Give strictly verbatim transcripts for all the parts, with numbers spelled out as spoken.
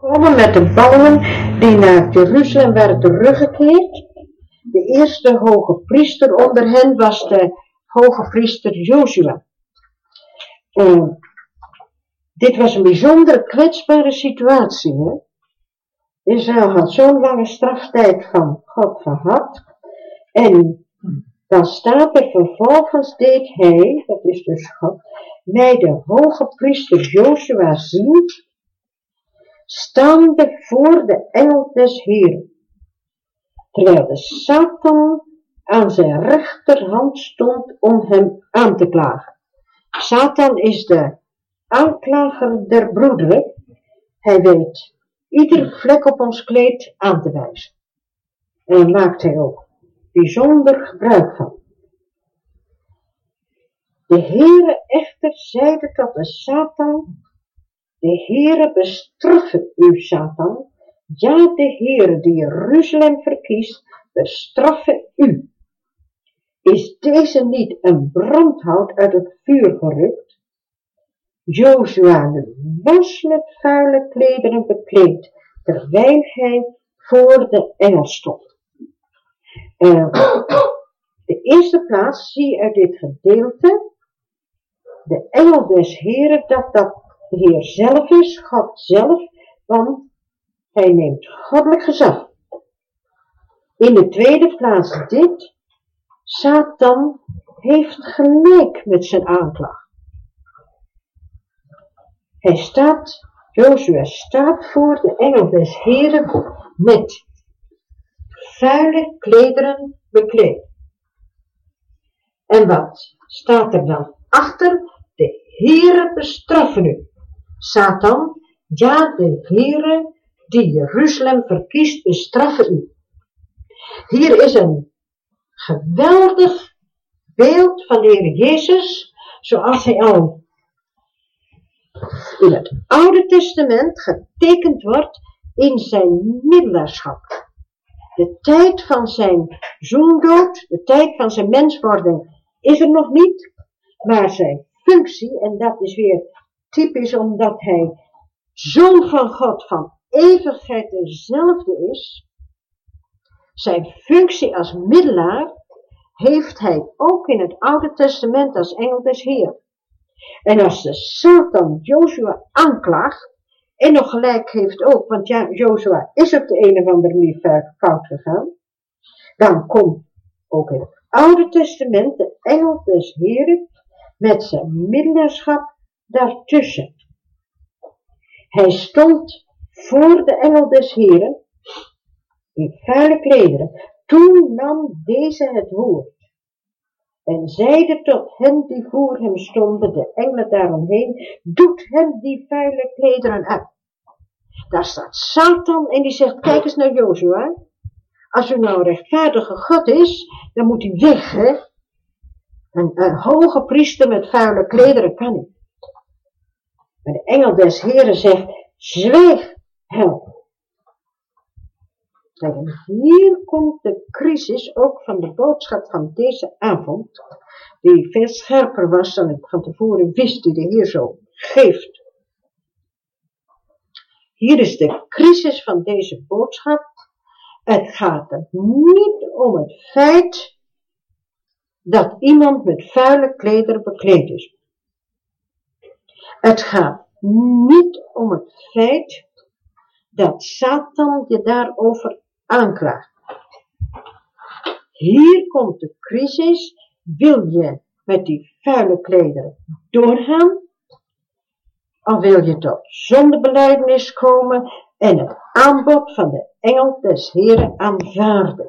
Komen met de ballingen die naar Jeruzalem werden teruggekeerd. De eerste hoge priester onder hen was de hoge priester Jozua. Uh, dit was een bijzondere kwetsbare situatie. Hè? Israël had zo'n lange straftijd van God gehad. En dan staat er vervolgens deed hij, dat is dus God, mij de hoge priester Jozua zien, staande voor de engel des Heeren, terwijl de Satan aan zijn rechterhand stond om hem aan te klagen. Satan is de aanklager der broederen. Hij weet iedere vlek op ons kleed aan te wijzen. En daar maakt hij ook bijzonder gebruik van. De Heere echter zeide tot de Satan: de Heere bestraffe u, Satan. Ja, de Heere die Jeruzalem verkiest, bestraffe u. Is deze niet een brandhout uit het vuur gerukt? Jozua was met vuile klederen bekleed, terwijl hij voor de engel stond. Uh, de eerste plaats zie je uit dit gedeelte de engel des Heeren, dat dat de Heer zelf is, God zelf, want hij neemt goddelijk gezag. In de tweede plaats dit: Satan heeft gelijk met zijn aanklacht. Hij staat, Jozua staat voor de engel des Heeren met vuile klederen bekleed. En wat staat er dan achter? De Heere bestraffen u, Satan. Ja, de Heere die Jeruzalem verkiest, bestraffen u. Hier is een geweldig beeld van de Heer Jezus, zoals hij al in het Oude Testament getekend wordt in zijn middelaarschap. De tijd van zijn zoendood, de tijd van zijn menswording is er nog niet, maar zijn functie, en dat is weer typisch omdat hij zoon van God van eeuwigheid dezelfde is, zijn functie als middelaar heeft hij ook in het Oude Testament als engel des Heer. En als de Satan Jozua aanklaagt, en nog gelijk heeft ook, want ja, Jozua is op de een of andere manier fout gegaan, dan komt ook in het Oude Testament de engel des Heeren met zijn middelaarschap daartussen. Hij stond voor de engel des Heeren in vuile klederen. Toen nam deze het woord en zeide tot hen die voor hem stonden, de engelen daaromheen: doet hem die vuile klederen uit. Daar staat Satan en die zegt: kijk eens naar Jozua. Als u nou een rechtvaardige God is, dan moet hij weg, hè. Een, een hoge priester met vuile klederen kan niet. Maar de engel des Heeren zegt: zwijg, hel. Kijk, en hier komt de crisis ook van de boodschap van deze avond, die veel scherper was dan ik van tevoren wist, die de Heer zo geeft. Hier is de crisis van deze boodschap. Het gaat er niet om het feit dat iemand met vuile klederen bekleed is. Het gaat niet om het feit dat Satan je daarover aanklaagt. Hier komt de crisis. Wil je met die vuile klederen doorgaan? Of wil je tot zondebelijdenis komen en het aanbod van de engel des Heeren aanvaarden?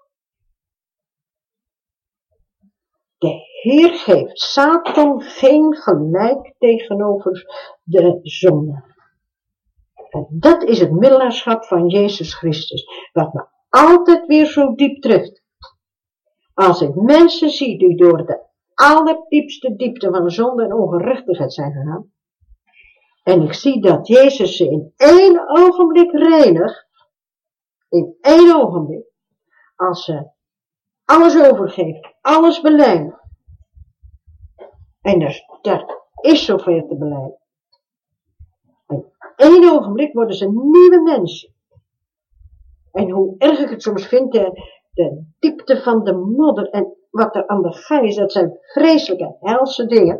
De Heer geeft Satan geen gelijk tegenover de zonde. En dat is het middelaarschap van Jezus Christus, wat me altijd weer zo diep treft. Als ik mensen zie die door de allerdiepste diepte van zonde en ongerechtigheid zijn gegaan, en ik zie dat Jezus ze in één ogenblik reinigt, in één ogenblik, als ze alles overgeven, alles belijden. En er, er is zoveel te belijden. En één ogenblik worden ze nieuwe mensen. En hoe erg ik het soms vind, de, de diepte van de modder en wat er aan de gang is, dat zijn vreselijke helse dingen.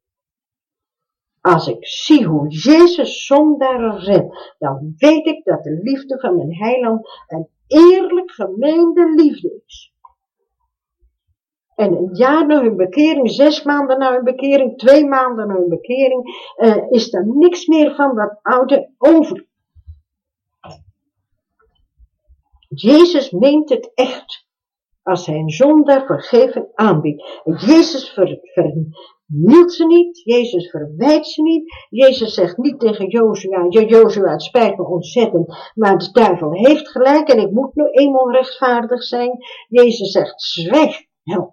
Als ik zie hoe Jezus zondaren redt, dan weet ik dat de liefde van mijn heiland een eerlijk gemeende liefde is. En een jaar na hun bekering, zes maanden na hun bekering, twee maanden na hun bekering, uh, is er niks meer van dat oude over. Jezus meent het echt als hij een zondaar vergeven aanbiedt. En Jezus ver, vernielt ze niet, Jezus verwijt ze niet. Jezus zegt niet tegen Jozua, ja Jozua, het spijt me ontzettend, maar de duivel heeft gelijk en ik moet nu eenmaal rechtvaardig zijn. Jezus zegt, zwijg, help.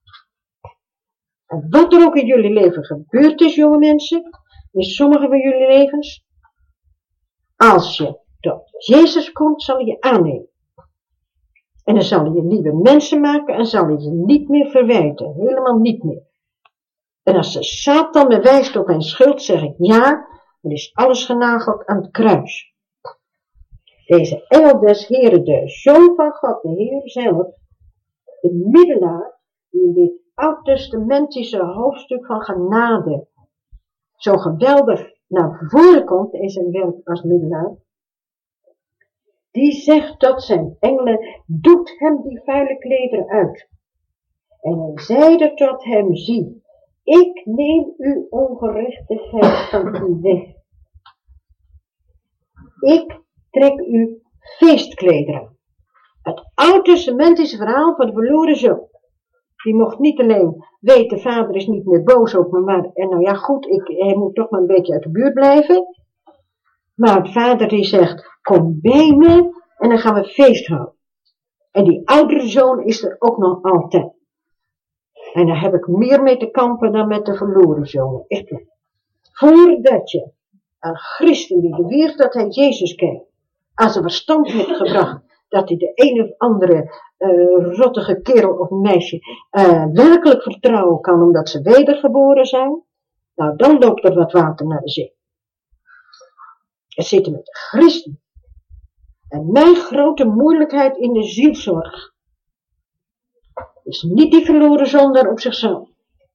En wat er ook in jullie leven gebeurd is, jonge mensen, in sommige van jullie levens, als je tot Jezus komt, zal hij je aannemen. En dan zal hij je nieuwe mensen maken en zal hij je niet meer verwijten, helemaal niet meer. En als de Satan me wijst op mijn schuld, zeg ik ja, er is alles genageld aan het kruis. Deze engel des Heren, de Zoon van God, de Heer zelf, de middelaar, die in dit oud-testamentische hoofdstuk van genade zo geweldig naar voren komt in zijn werk als middelaar, die zegt dat zijn engelen, doet hem die vuile klederen uit. En hij zeide tot hem, zie, ik neem uw ongerechtigheid van u weg. Ik trek u feestklederen aan. Het oud-testamentische verhaal van de verloren zoon. Die mocht niet alleen weten, vader is niet meer boos op me, maar, en nou ja goed, ik, hij moet toch maar een beetje uit de buurt blijven. Maar de vader die zegt, kom bij me en dan gaan we feest houden. En die oudere zoon is er ook nog altijd. En daar heb ik meer mee te kampen dan met de verloren zoon. Echt waar. Voordat je een christen die beweert dat hij Jezus kent, aan zijn verstand hebt gebracht, dat hij de een of andere uh, rottige kerel of meisje uh, werkelijk vertrouwen kan omdat ze wedergeboren zijn, nou dan loopt er wat water naar de zee. Er zitten met de christen. En mijn grote moeilijkheid in de zielzorg is niet die verloren zondaar op zichzelf.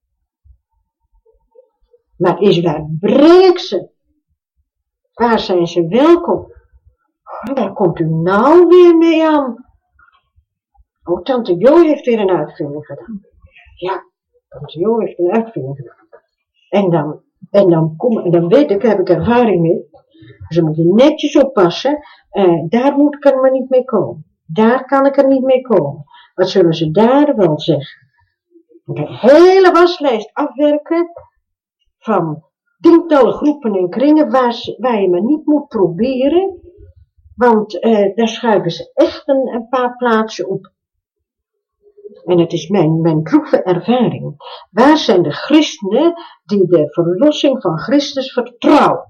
Maar is waar breng ik ze? Waar zijn ze welkom? Oh, waar komt u nou weer mee aan? Oh, tante Jo heeft weer een uitvinding gedaan. Ja, tante Jo heeft een uitvinding gedaan. En dan, en dan, kom, en dan weet ik, heb ik ervaring mee. Dus dan moet je netjes oppassen. Uh, daar moet ik er maar niet mee komen. Daar kan ik er niet mee komen. Wat zullen ze daar wel zeggen? Een hele waslijst afwerken van tientallen groepen en kringen waar, waar je maar niet moet proberen. Want uh, daar schuiven ze echt een, een paar plaatsen op. En het is mijn, mijn droeve ervaring. Waar zijn de christenen die de verlossing van Christus vertrouwen?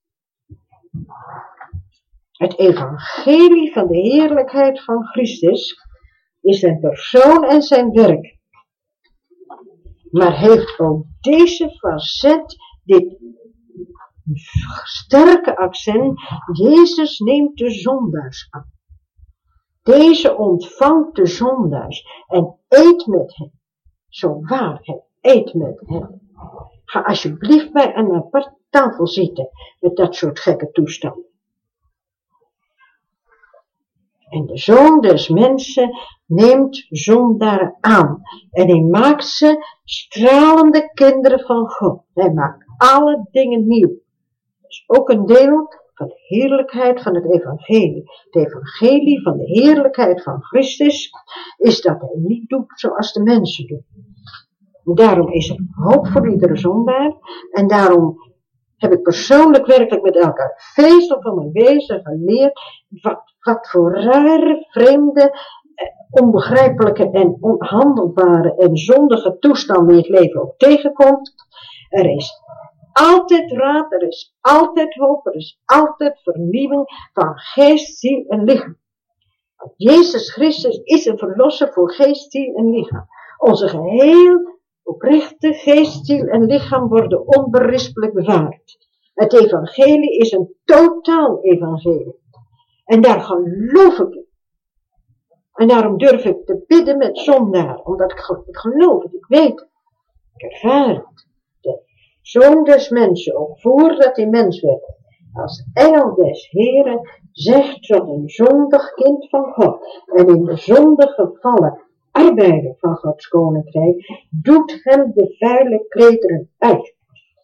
Het evangelie van de heerlijkheid van Christus is zijn persoon en zijn werk. Maar heeft ook deze facet, dit sterke accent, Jezus neemt de zondaars aan. Deze ontvangt de zondaars en eet met hen. Zo waar, hij eet met hen. Ga alsjeblieft bij een apart tafel zitten met dat soort gekke toestanden. En de Zoon des mensen neemt zondaren aan. En hij maakt ze stralende kinderen van God. Hij maakt alle dingen nieuw. Dat is ook een deel van de heerlijkheid van het evangelie. Het evangelie van de heerlijkheid van Christus is dat hij niet doet zoals de mensen doen. En daarom is er hoop voor iedere zondaar. En daarom heb ik persoonlijk werkelijk met elke vezel van mijn wezen geleerd wat, wat voor rare, vreemde, onbegrijpelijke en onhandelbare en zondige toestanden in het leven ook tegenkomt. Er is altijd raad, er is altijd hoop, er is altijd vernieuwing van geest, ziel en lichaam. Want Jezus Christus is een verlosser voor geest, ziel en lichaam. Onze geheel oprechte geest, ziel en lichaam worden onberispelijk bewaard. Het evangelie is een totaal evangelie. En daar geloof ik in. En daarom durf ik te bidden met zondaren. Omdat ik geloof het, ik weet het. Ik ervaar het. De Zoon des mensen, ook voordat hij mens werd, als engel des Heren, zegt tot een zondig kind van God. En in de zonde gevallen arbeider van Gods koninkrijk, doet hem de vuile klederen uit.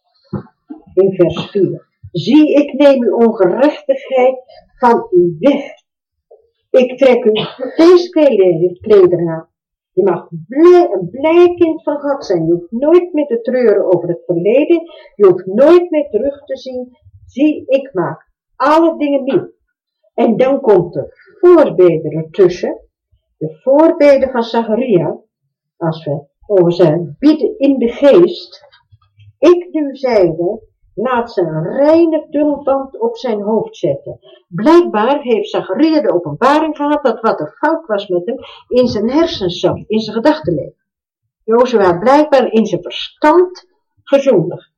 In vers vier. Zie, ik neem uw ongerechtigheid van u weg. Ik trek u feestklederen aan. Je mag blij, een blij kind van God zijn. Je hoeft nooit meer te treuren over het verleden. Je hoeft nooit meer terug te zien. Zie, ik maak alle dingen nieuw. En dan komt de voorbede ertussen. De voorbede van Zacharia. Als we over zijn bieden in de geest. Ik nu zeide, laat ze een reine tulband op zijn hoofd zetten. Blijkbaar heeft Zacharia de openbaring gehad dat wat er fout was met hem in zijn hersens zat, in zijn gedachtenleven. Jozua blijkbaar in zijn verstand gezondigd.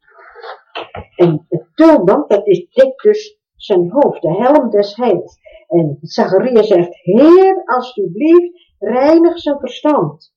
En de tulband, dat is dit dus zijn hoofd, de helm des heils. En Zacharia zegt, Heer, alsjeblieft, reinig zijn verstand.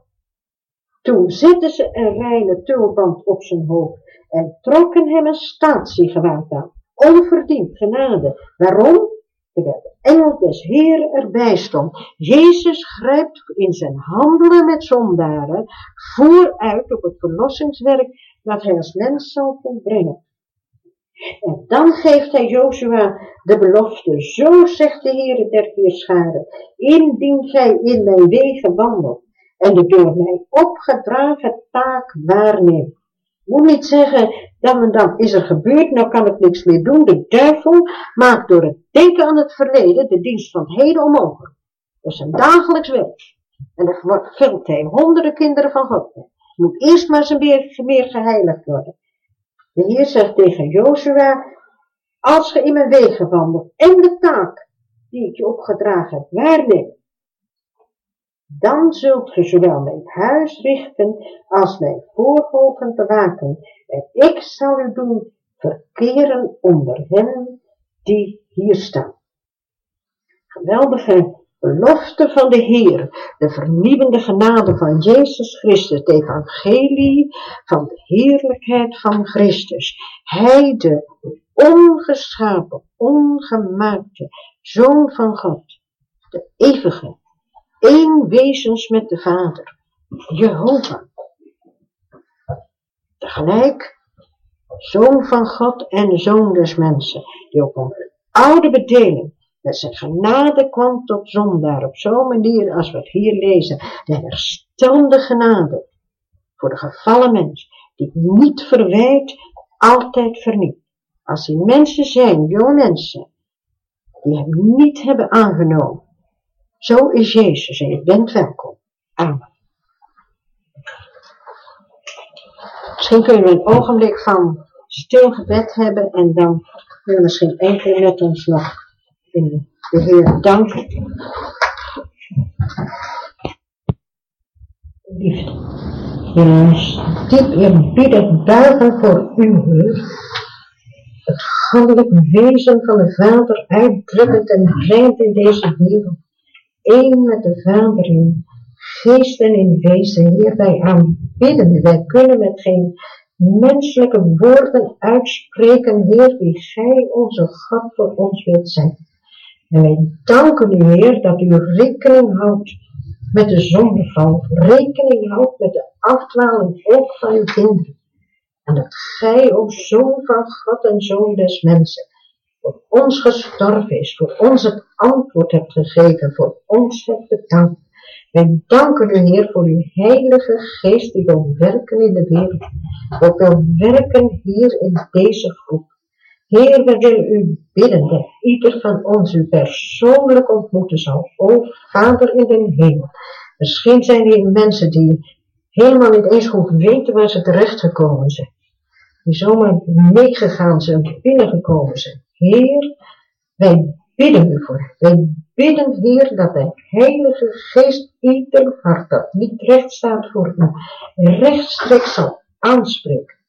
Toen zetten ze een reine tulband op zijn hoofd en trokken hem een statiegewaad aan. Onverdiend genade. Waarom? Terwijl de engel des Heeren erbij stond. Jezus grijpt in zijn handelen met zondaren vooruit op het verlossingswerk dat hij als mens zal volbrengen. En dan geeft hij Jozua de belofte. Zo zegt de Heere der Heerscharen. Indien gij in mijn wegen wandelt en de door mij opgedragen taak waarneemt. Moet niet zeggen, dan en dan is er gebeurd, nou kan ik niks meer doen. De duivel maakt door het denken aan het verleden de dienst van het heden onmogelijk. Dat is een dagelijks werk. En dan vult hij honderden kinderen van God mee. Moet eerst maar eens meer, meer geheiligd worden. De Heer zegt tegen Jozua, als je in mijn wegen wandelt en de taak die ik je opgedragen heb waarneemt, dan zult ge zowel mijn huis richten als mijn voorhoven bewaken. En ik zal u doen verkeren onder hen die hier staan. Geweldige belofte van de Heer, de vernieuwende genade van Jezus Christus, het evangelie van de heerlijkheid van Christus. Hij, de ongeschapen, ongemaakte Zoon van God, de eeuwige, één wezens met de Vader, Jehovah. Tegelijk, Zoon van God en Zoon des mensen, die op een oude bedeling met zijn genade kwam tot zondaar, op zo'n manier als we het hier lezen, de herstelde genade voor de gevallen mens, die niet verwijt, altijd vernieuwt. Als die mensen zijn, jonge mensen, die hem niet hebben aangenomen, zo is Jezus en je bent welkom. Amen. Misschien kunnen we een ogenblik van stil gebed hebben en dan kunnen misschien enkele met ons nog in de Heer danken. Liefde, willen ons diep eerbiedig buigen voor u, Heer. Het goddelijk wezen van de Vader uitdrukkend en brengt in deze wereld. Eén met de Vader in geest en in wezen, Heer, wij aanbidden u. Wij kunnen met geen menselijke woorden uitspreken, Heer, wie gij onze God voor ons wilt zijn. En wij danken u, Heer, dat u rekening houdt met de zondeval, rekening houdt met de afdwaling ook van uw kinderen. En dat gij, o Zoon van God en Zoon des mensen, voor ons gestorven is, voor ons het antwoord hebt gegeven, voor ons hebt bedankt. Wij danken u, Heer, voor uw heilige geest die wil werken in de wereld, ook wil werken hier in deze groep. Heer, we willen u bidden dat ieder van ons u persoonlijk ontmoeten zal, o Vader in de hemel. Misschien zijn er mensen die helemaal niet eens goed weten waar ze terechtgekomen zijn, die zomaar meegegaan zijn, binnengekomen zijn. Heer, wij bidden u voor. Wij bidden, Heer, dat de Heilige Geest ieder hart dat niet recht staat voor u, rechtstreeks zal aanspreken.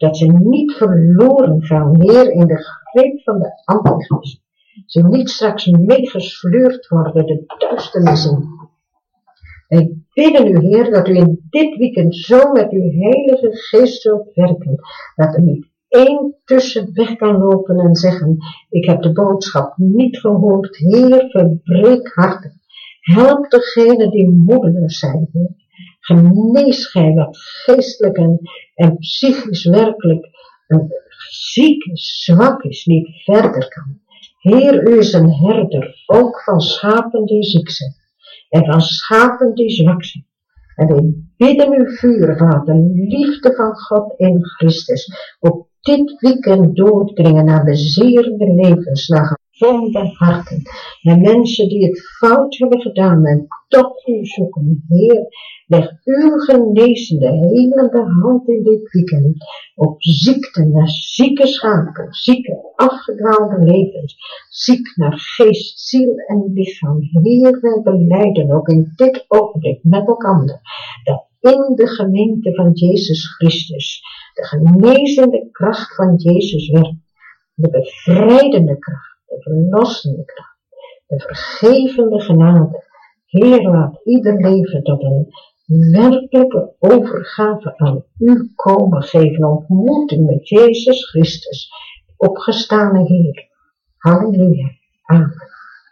Dat ze niet verloren gaan, Heer, in de greep van de antichrist. Ze niet straks meegesleurd worden de duisternis in. Wij bidden u, Heer, dat u in dit weekend zo met uw heilige geest zult werken, dat er niet één tussen weg kan lopen en zeggen, ik heb de boodschap niet gehoord. Heer, verbreek harten. Help degenen die moedeloos zijn, Heer. Genees gij wat geestelijk en, en psychisch werkelijk een ziek is, zwak is, niet verder kan. Heer, u is een herder, ook van schapen die ziek zijn en van schapen die zwak zijn. En wij bidden u, vuur, Vader, liefde van God in Christus, op dit weekend doordringen naar bezeerde levens, naar gezonde harten, naar mensen die het fout hebben gedaan en tot u zoeken. Heer, leg uw genezende, helende hand in dit weekend op ziekte, naar zieke schapen, zieke, afgedwaalde levens, ziek naar geest, ziel en lichaam. Heer, wij belijden ook in dit ogenblik met elkaar dat in de gemeente van Jezus Christus de genezende kracht van Jezus werkt, de bevrijdende kracht, de verlossende kracht, de vergevende genade. Heer, laat ieder leven tot een werkelijke overgave aan u komen, geven ontmoeting met Jezus Christus, opgestane Heer. Halleluja. Amen.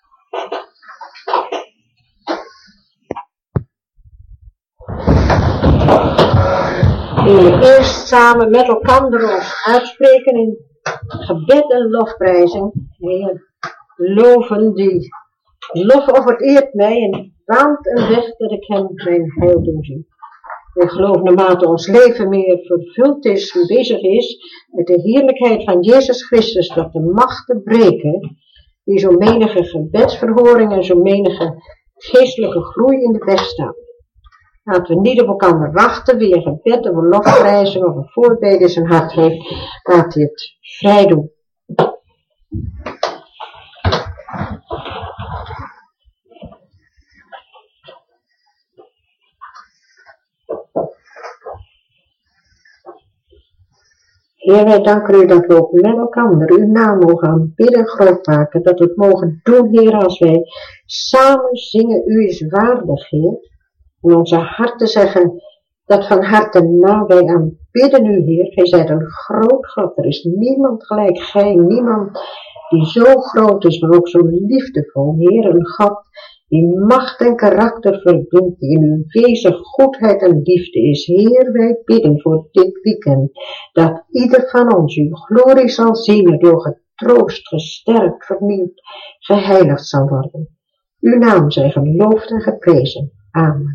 We eerst samen met elkaar ons uitspreken in gebed en lofprijzing. Heer, loven die lof overeert mij en baant een weg dat ik hem mijn heil doen zie. We geloven naarmate ons leven meer vervuld is en bezig is met de heerlijkheid van Jezus Christus, dat de macht te breken, die zo menige gebedsverhoring en zo menige geestelijke groei in de weg staat. Laten we niet op elkaar wachten, wie een gebed of een lofprijzing of een voorbeden in zijn hart heeft, laat hij het vrij doen. Heer, wij danken u dat we ook met elkaar uw naam mogen aanbidden en groot maken, dat we het mogen doen, Heer, als wij samen zingen, u is waardig, Heer. En onze harten zeggen dat van harte na, wij aanbidden u, Heer. Gij zijt een groot God, er is niemand gelijk gij, niemand die zo groot is, maar ook zo liefdevol, Heer. Een God die macht en karakter verbindt, die in uw wezen goedheid en liefde is. Heer, wij bidden voor dit weekend, dat ieder van ons uw glorie zal zien, door getroost, gesterkt, vernieuwd, geheiligd zal worden. Uw naam zij geloofd en geprezen. Amen.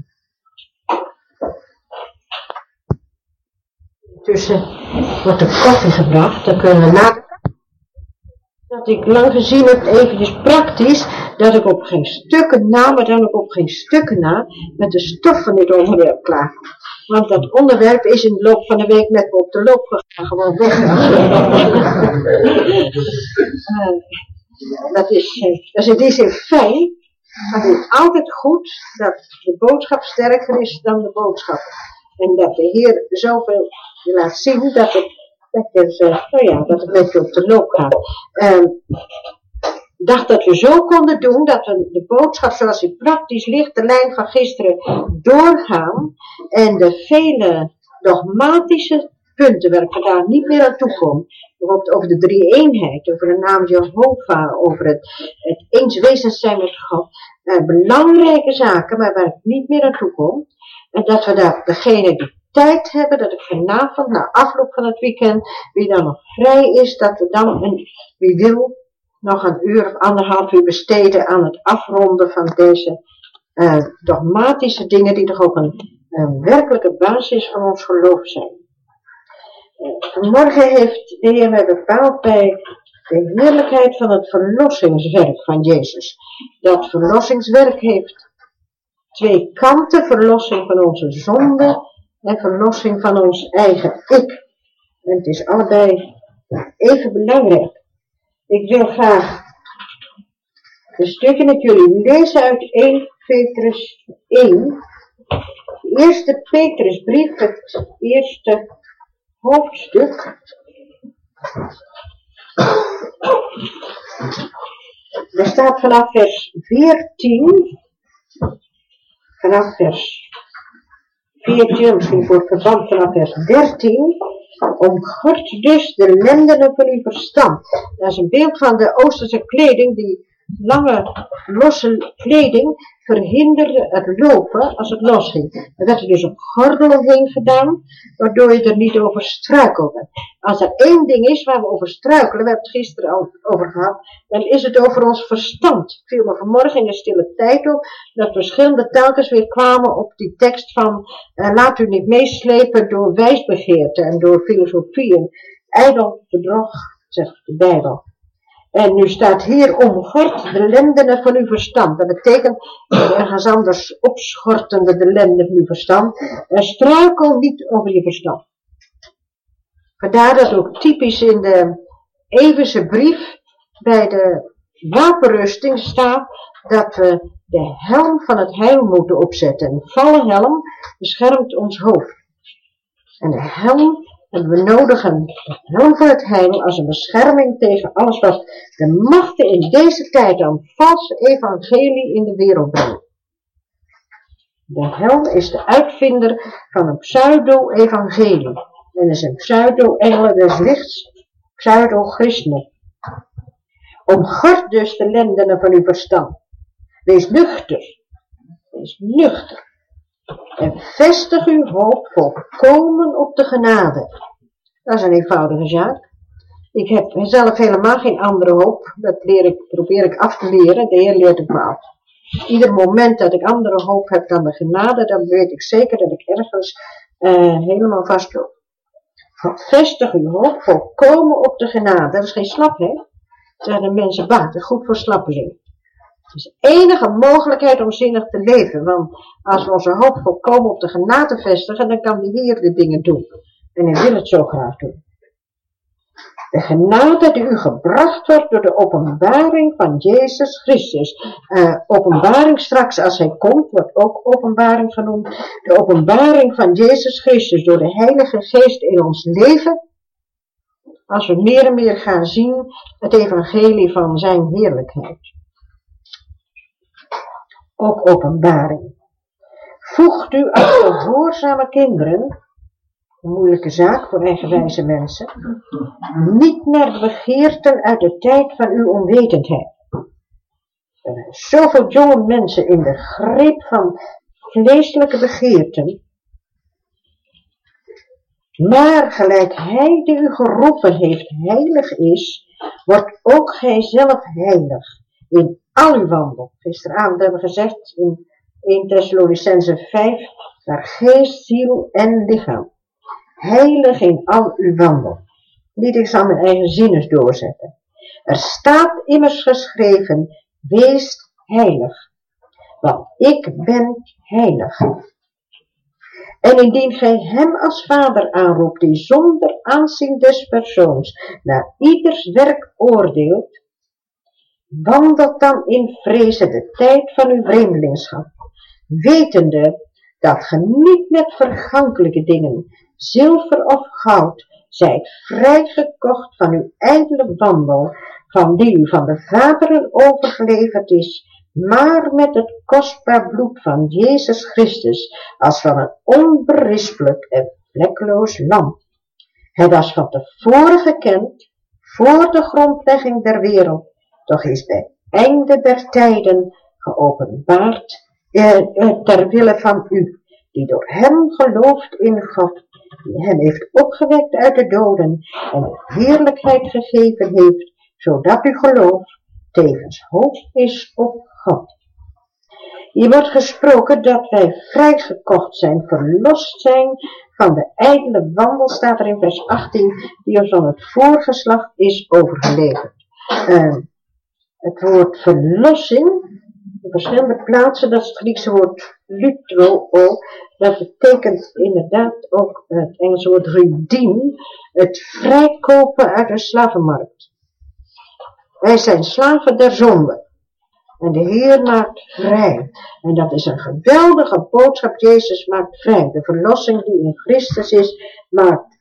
Intussen wordt de koffie gebracht, dan kunnen we na. Dat ik lang gezien heb, eventjes praktisch, dat ik op geen stukken na, maar dan ook op geen stukken na, met de stof van dit onderwerp klaar. Want dat onderwerp is in de loop van de week met me op de loop gegaan, gewoon weg. uh, dat, is, dat is in die zin fijn, maar het is altijd goed dat de boodschap sterker is dan de boodschap. En dat de Heer zoveel laat zien dat het, dat het, uh, nou ja, dat het met je op de loop gaat. Uh, dacht dat we zo konden doen, dat we de boodschap zoals die praktisch ligt, de lijn van gisteren, doorgaan. En de vele dogmatische punten waar ik vandaag niet meer aan toe kom. Bijvoorbeeld over de drie-eenheid, over de naam Jehovah, over het, het eenswezens zijn met God. Uh, belangrijke zaken, maar waar ik niet meer aan toe kom. En dat we daar degene die tijd hebben, dat ik vanavond, na afloop van het weekend, wie dan nog vrij is, dat we dan, een, wie wil, nog een uur of anderhalf uur besteden aan het afronden van deze uh, dogmatische dingen, die toch ook een, een werkelijke basis van ons geloof zijn. Uh, vanmorgen heeft de Heer mij bepaald bij de heerlijkheid van het verlossingswerk van Jezus. Dat verlossingswerk heeft twee kanten, verlossing van onze zonde en verlossing van ons eigen ik. En het is allebei even belangrijk. Ik wil graag een stukje met jullie lezen uit eerste Petrus één. De eerste Petrusbrief, het eerste hoofdstuk. Er staat vanaf vers veertien, vanaf vers veertien, misschien voor het verband vanaf vers dertien, omgord dus de lendenen van uw verstand. Dat is een beeld van de Oosterse kleding, die lange, losse kleding verhinderde het lopen als het losging. Er werd er dus een gordel omheen gedaan, waardoor je er niet over struikelde. Als er één ding is waar we over struikelen, we hebben het gisteren al over gehad, dan is het over ons verstand. Ik viel me vanmorgen in de stille tijd op, dat verschillende telkens weer kwamen op die tekst van, uh, laat u niet meeslepen door wijsbegeerte en door filosofieën. Ijdel bedrog, zegt de Bijbel. En nu staat hier omgord de lendenen van uw verstand. Dat betekent ergens anders opschortende de lenden van uw verstand. En struikel niet over je verstand. Vandaar dat ook typisch in de Evense brief bij de wapenrusting staat dat we de helm van het heil moeten opzetten. Een vallen helm beschermt ons hoofd. En de helm hebben we nodig, een helm van het heil als een bescherming tegen alles wat de machten in deze tijd aan valse evangelie in de wereld brengen. De helm is de uitvinder van een pseudo-evangelie. En is een pseudo-engelen des lichts, pseudo-christenen. Omgord dus de lendenen van uw verstand. Wees nuchter. Wees nuchter. En vestig uw hoop volkomen op de genade. Dat is een eenvoudige zaak. Ik heb zelf helemaal geen andere hoop. Dat leer ik, probeer ik af te leren. De Heer leert het me af. Ieder moment dat ik andere hoop heb dan de genade, dan weet ik zeker dat ik ergens uh, helemaal vastloop. Vestig uw hoop volkomen op de genade. Dat is geen slapheid. Dat zijn de mensen bang. Dat is goed voor slappeling. Het is de enige mogelijkheid om zinnig te leven. Want als we onze hoop volkomen op de genade vestigen, dan kan de Heer de dingen doen. En hij wil het zo graag doen. De genade die u gebracht wordt door de openbaring van Jezus Christus. Uh, openbaring straks als hij komt, wordt ook openbaring genoemd. De openbaring van Jezus Christus door de Heilige Geest in ons leven. Als we meer en meer gaan zien het evangelie van zijn heerlijkheid. Ook openbaring. Voegt u als gehoorzame kinderen, een moeilijke zaak voor eigenwijze mensen, niet naar de begeerten uit de tijd van uw onwetendheid. Er zijn zoveel jonge mensen in de greep van vleeselijke begeerten, maar gelijk hij die u geroepen heeft heilig is, wordt ook gij zelf heilig in al uw wandel. Gisteravond hebben we gezegd in eerste Thessalonicenzen vijf, naar geest, ziel en lichaam. Heilig in al uw wandel. Niet ik zal mijn eigen zinnen doorzetten. Er staat immers geschreven, wees heilig, want ik ben heilig. En indien gij hem als vader aanroept, die zonder aanzien des persoons naar ieders werk oordeelt, wandelt dan in vrezen de tijd van uw vreemdelingschap, wetende dat ge niet met vergankelijke dingen, zilver of goud, zijt vrijgekocht van uw ijdele wandel, van die u van de vaderen overgeleverd is, maar met het kostbaar bloed van Jezus Christus, als van een onberispelijk en vlekkeloos lam. Hij was van tevoren gekend, voor de grondlegging der wereld, doch is bij einde der tijden geopenbaard eh, eh, ter wille van u, die door hem gelooft in God, die hem heeft opgewekt uit de doden en heerlijkheid gegeven heeft, zodat uw geloof tevens hoog is op God. Hier wordt gesproken dat wij vrijgekocht zijn, verlost zijn van de ijdele wandel, staat er in vers achttien, die ons van het voorgeslacht is overgeleverd. Uh, het woord verlossing, op verschillende plaatsen, dat is het Griekse woord lutro, dat betekent inderdaad ook het Engelse woord redeem, het vrijkopen uit de slavenmarkt. Wij zijn slaven der zonde. En de Heer maakt vrij. En dat is een geweldige boodschap. Jezus maakt vrij. De verlossing die in Christus is, maakt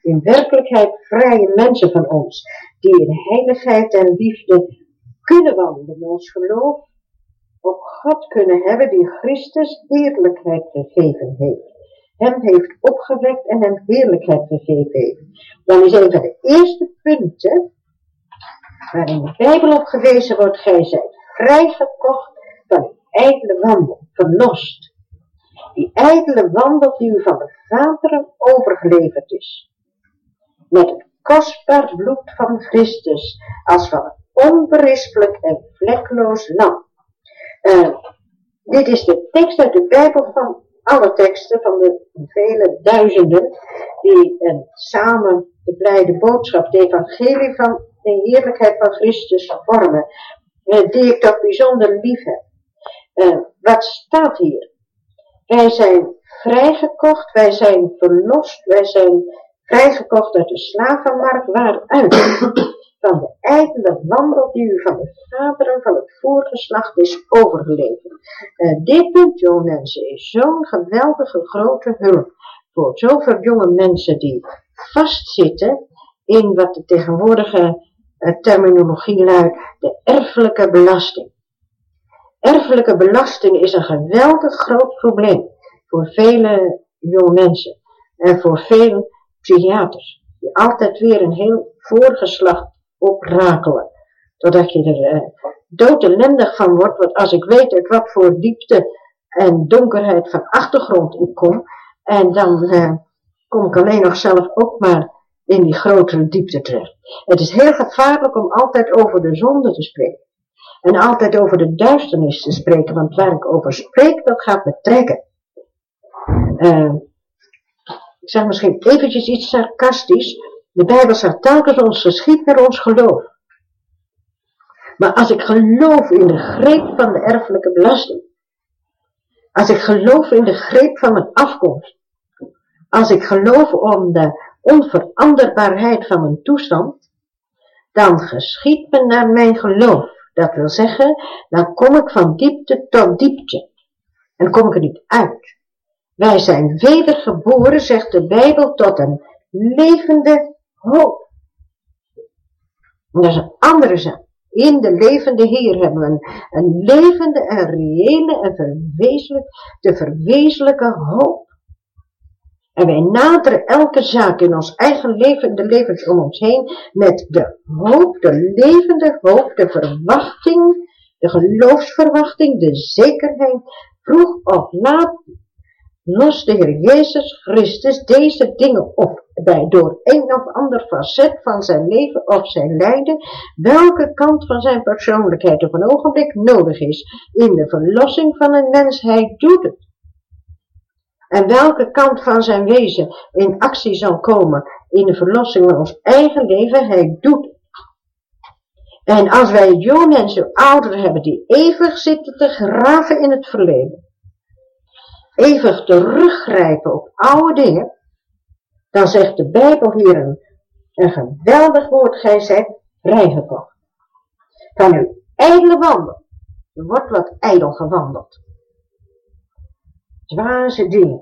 in werkelijkheid vrije mensen van ons, die in heiligheid en liefde kunnen wandelen, ons geloof op God kunnen hebben, die Christus heerlijkheid gegeven heeft. Hem heeft opgewekt en hem heerlijkheid gegeven heeft. Dan is een van de eerste punten waarin de Bijbel op gewezen wordt: gij zijt vrijgekocht van een ijdele wandel, verlost. Die ijdele wandel die u van de vaderen overgeleverd is. Met het kostbaar bloed van Christus, als van een onberispelijk en vlekloos lam. Uh, dit is de tekst uit de Bijbel van alle teksten, van de vele duizenden, die uh, samen de blijde boodschap, de evangelie van de heerlijkheid van Christus vormen, uh, die ik toch bijzonder lief heb. Uh, wat staat hier? Wij zijn vrijgekocht, wij zijn verlost, wij zijn vrijgekocht uit de slavenmarkt, waaruit? Van de ijdele wandel die u van de vaderen van het voorgeslacht is overgeleverd. Uh, dit punt, jonge mensen, is zo'n geweldige grote hulp voor zoveel jonge mensen die vastzitten in wat de tegenwoordige uh, terminologie luidt, de erfelijke belasting. Erfelijke belasting is een geweldig groot probleem voor vele jonge mensen en voor veel psychiaters, die altijd weer een heel voorgeslacht oprakelen, totdat je er uh, dood ellendig van wordt, want als ik weet uit wat voor diepte en donkerheid van achtergrond ik kom, en dan uh, kom ik alleen nog zelf ook maar in die grotere diepte terecht. Het is heel gevaarlijk om altijd over de zonde te spreken. En altijd over de duisternis te spreken, want waar ik over spreek, dat gaat me trekken. Uh, ik zeg misschien eventjes iets sarcastisch. De Bijbel zegt telkens ons geschied naar ons geloof. Maar als ik geloof in de greep van de erfelijke belasting, als ik geloof in de greep van mijn afkomst, als ik geloof om de onveranderbaarheid van mijn toestand, dan geschiedt me naar mijn geloof. Dat wil zeggen, dan kom ik van diepte tot diepte. En kom ik er niet uit. Wij zijn wedergeboren, zegt de Bijbel, tot een levende hoop. En dat is een andere zaak. In de levende Heer hebben we een, een levende en reële en verwezenlijk, te verwezenlijke hoop. En wij naderen elke zaak in ons eigen leven, de levens om ons heen, met de hoop, de levende hoop, de verwachting, de geloofsverwachting, de zekerheid. Vroeg of laat lost de Heer Jezus Christus deze dingen op, bij door een of ander facet van zijn leven of zijn lijden, welke kant van zijn persoonlijkheid op een ogenblik nodig is in de verlossing van een mens, hij doet het. En welke kant van zijn wezen in actie zal komen in de verlossing van ons eigen leven, hij doet het. En als wij jonge mensen, ouderen hebben die eeuwig zitten te graven in het verleden, eeuwig teruggrijpen op oude dingen, dan zegt de Bijbel hier een, een geweldig woord, gij zijt vrijgekocht. Van uw ijdele wandel, er wordt wat ijdel gewandeld. Dwaze dingen,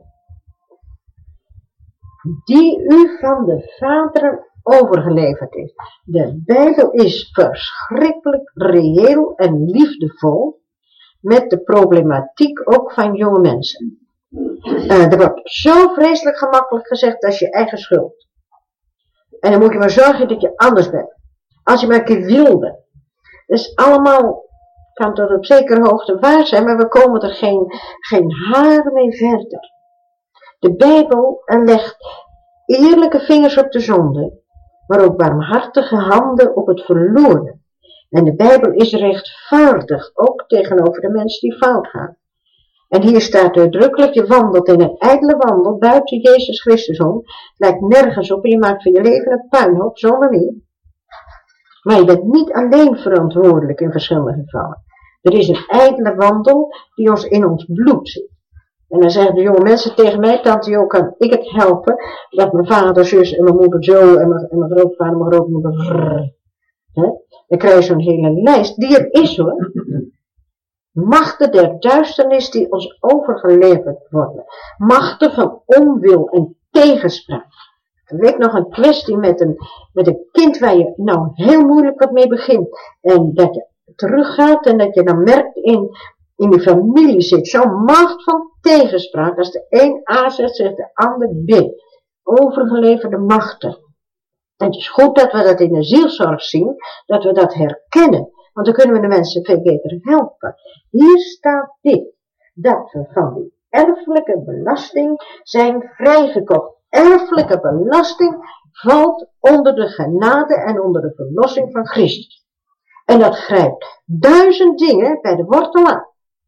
die u van de vaderen overgeleverd is. De Bijbel is verschrikkelijk reëel en liefdevol met de problematiek ook van jonge mensen. Uh, er wordt zo vreselijk gemakkelijk gezegd, dat is je eigen schuld. En dan moet je maar zorgen dat je anders bent. Als je maar een keer wilde. Dat is allemaal, kan tot op zekere hoogte waar zijn, maar we komen er geen, geen haar mee verder. De Bijbel legt eerlijke vingers op de zonde, maar ook barmhartige handen op het verlorene. En de Bijbel is rechtvaardig, ook tegenover de mensen die fout gaan. En hier staat uitdrukkelijk, je wandelt in een ijdele wandel buiten Jezus Christus om. Het lijkt nergens op en je maakt van je leven een puinhoop, zonder meer. Maar je bent niet alleen verantwoordelijk in verschillende gevallen. Er is een ijdele wandel die ons in ons bloed zit. En dan zeggen de jonge mensen tegen mij, tante Jo, kan ik het helpen dat mijn vader, zus en mijn moeder zo en mijn, en mijn grootvader, mijn grootmoeder vrrr. Dan krijg je zo'n hele lijst, die er is hoor. Machten der duisternis die ons overgeleverd worden. Machten van onwil en tegenspraak. Ik weet nog een kwestie met een, met een kind waar je nou heel moeilijk wat mee begint. En dat je teruggaat en dat je dan merkt in, in die familie zit zo'n macht van tegenspraak. Als de een A zegt, zegt de ander B. Overgeleverde machten. En het is goed dat we dat in de zielzorg zien, dat we dat herkennen. Want dan kunnen we de mensen veel beter helpen. Hier staat dit, dat we van die erfelijke belasting zijn vrijgekocht. Erfelijke belasting valt onder de genade en onder de verlossing van Christus. En dat grijpt duizend dingen bij de wortel aan.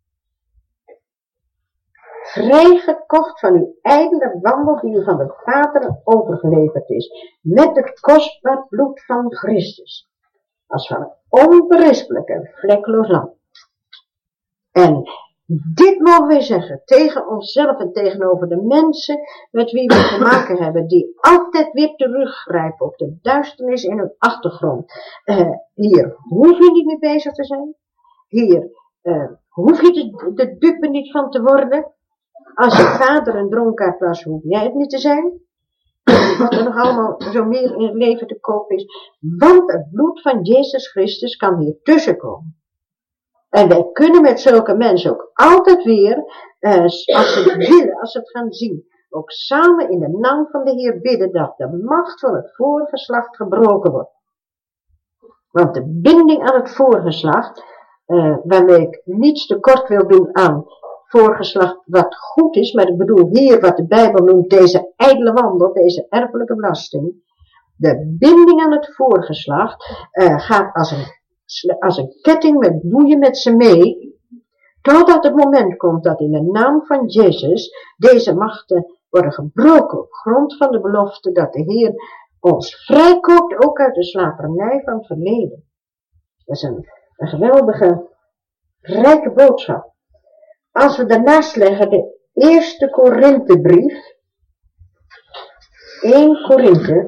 Vrijgekocht van uw ijdele wandel die u van de Vader overgeleverd is, met het kostbaar bloed van Christus, als van een onberispelijk en vlekkeloos lam. En dit mogen wij zeggen tegen onszelf en tegenover de mensen met wie we te maken hebben, die altijd weer teruggrijpen op de duisternis in hun achtergrond. Uh, hier hoef je niet mee bezig te zijn. Hier uh, hoef je de, de dupe niet van te worden. Als je vader een dronkaard was, hoef jij het niet te zijn. Wat er nog allemaal zo meer in het leven te koop is. Want het bloed van Jezus Christus kan hier tussenkomen. En wij kunnen met zulke mensen ook altijd weer, uh, als ze het willen, als ze het gaan zien, ook samen in de naam van de Heer bidden dat de macht van het voorgeslacht gebroken wordt. Want de binding aan het voorgeslacht, uh, waarmee ik niets tekort wil doen aan voorgeslacht wat goed is, maar ik bedoel hier wat de Bijbel noemt deze ijdele wandel, deze erfelijke belasting. De binding aan het voorgeslacht uh, gaat als een, als een ketting met boeien met ze mee, totdat het moment komt dat in de naam van Jezus deze machten worden gebroken op grond van de belofte dat de Heer ons vrijkoopt, ook uit de slavernij van het verleden. Dat is een, een geweldige, rijke boodschap. Als we daarnaast leggen de eerste Korinthebrief, één Korinthe,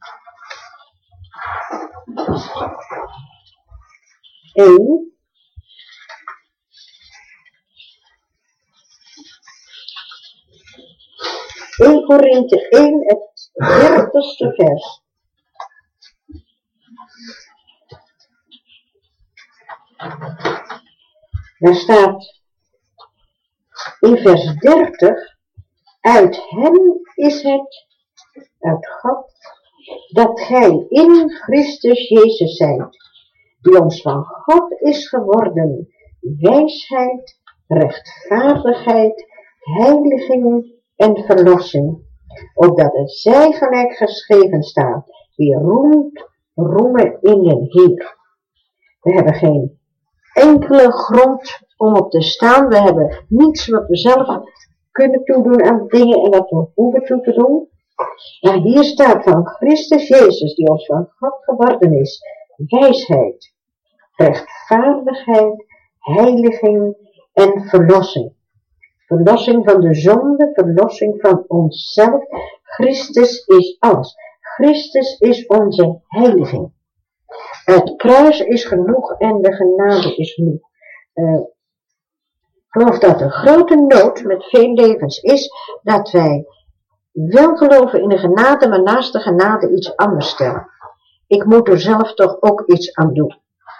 één, één Korinthe één, het dertigste vers. Daar staat in vers dertig, uit hem is het, uit God, dat gij in Christus Jezus zijt, die ons van God is geworden, wijsheid, rechtvaardigheid, heiliging en verlossing, opdat het zij gelijk geschreven staat, wie roemt, roemen in den Heer. We hebben geen enkele grond om op te staan. We hebben niets wat we zelf kunnen toedoen aan dingen en wat we hoeven toe te doen. Maar hier staat van Christus Jezus, die ons van God geworden is, wijsheid, rechtvaardigheid, heiliging en verlossing. Verlossing van de zonde, verlossing van onszelf. Christus is alles. Christus is onze heiliging. Het kruis is genoeg en de genade is genoeg. Uh, ik geloof dat de grote nood met veel levens is dat wij wel geloven in de genade, maar naast de genade iets anders stellen. Ik moet er zelf toch ook iets aan doen.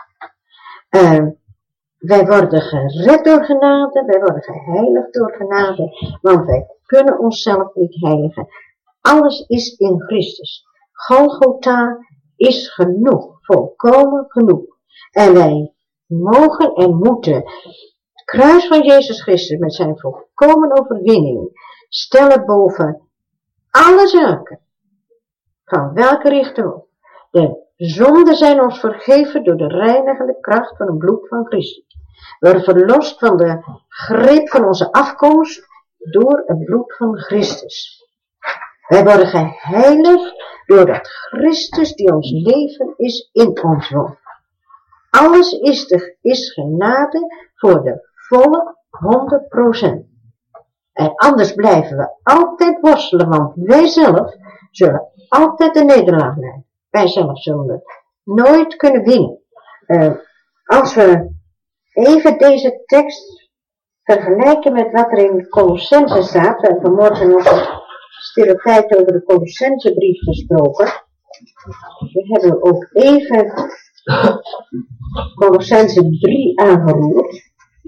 Uh, wij worden gered door genade, wij worden geheiligd door genade, want wij kunnen onszelf niet heiligen. Alles is in Christus. Golgotha is genoeg, volkomen genoeg. En wij mogen en moeten het kruis van Jezus Christus met zijn volkomen overwinning stellen boven alle zaken, van welke richting ook. De zonden zijn ons vergeven door de reinigende kracht van het bloed van Christus. We worden verlost van de greep van onze afkomst door het bloed van Christus. Wij worden geheiligd doordat Christus die ons leven is in ons woont. Alles is, de, is genade voor de volle honderd procent. En anders blijven we altijd worstelen, want wij zelf zullen altijd de nederlaag leiden. Wij zelf zullen het nooit kunnen winnen. Uh, als we even deze tekst vergelijken met wat er in Colossenzen staat, we hebben vanmorgen nog hele tijd over de Colossensebrief gesproken. We hebben ook even Colossense drie aangeroerd.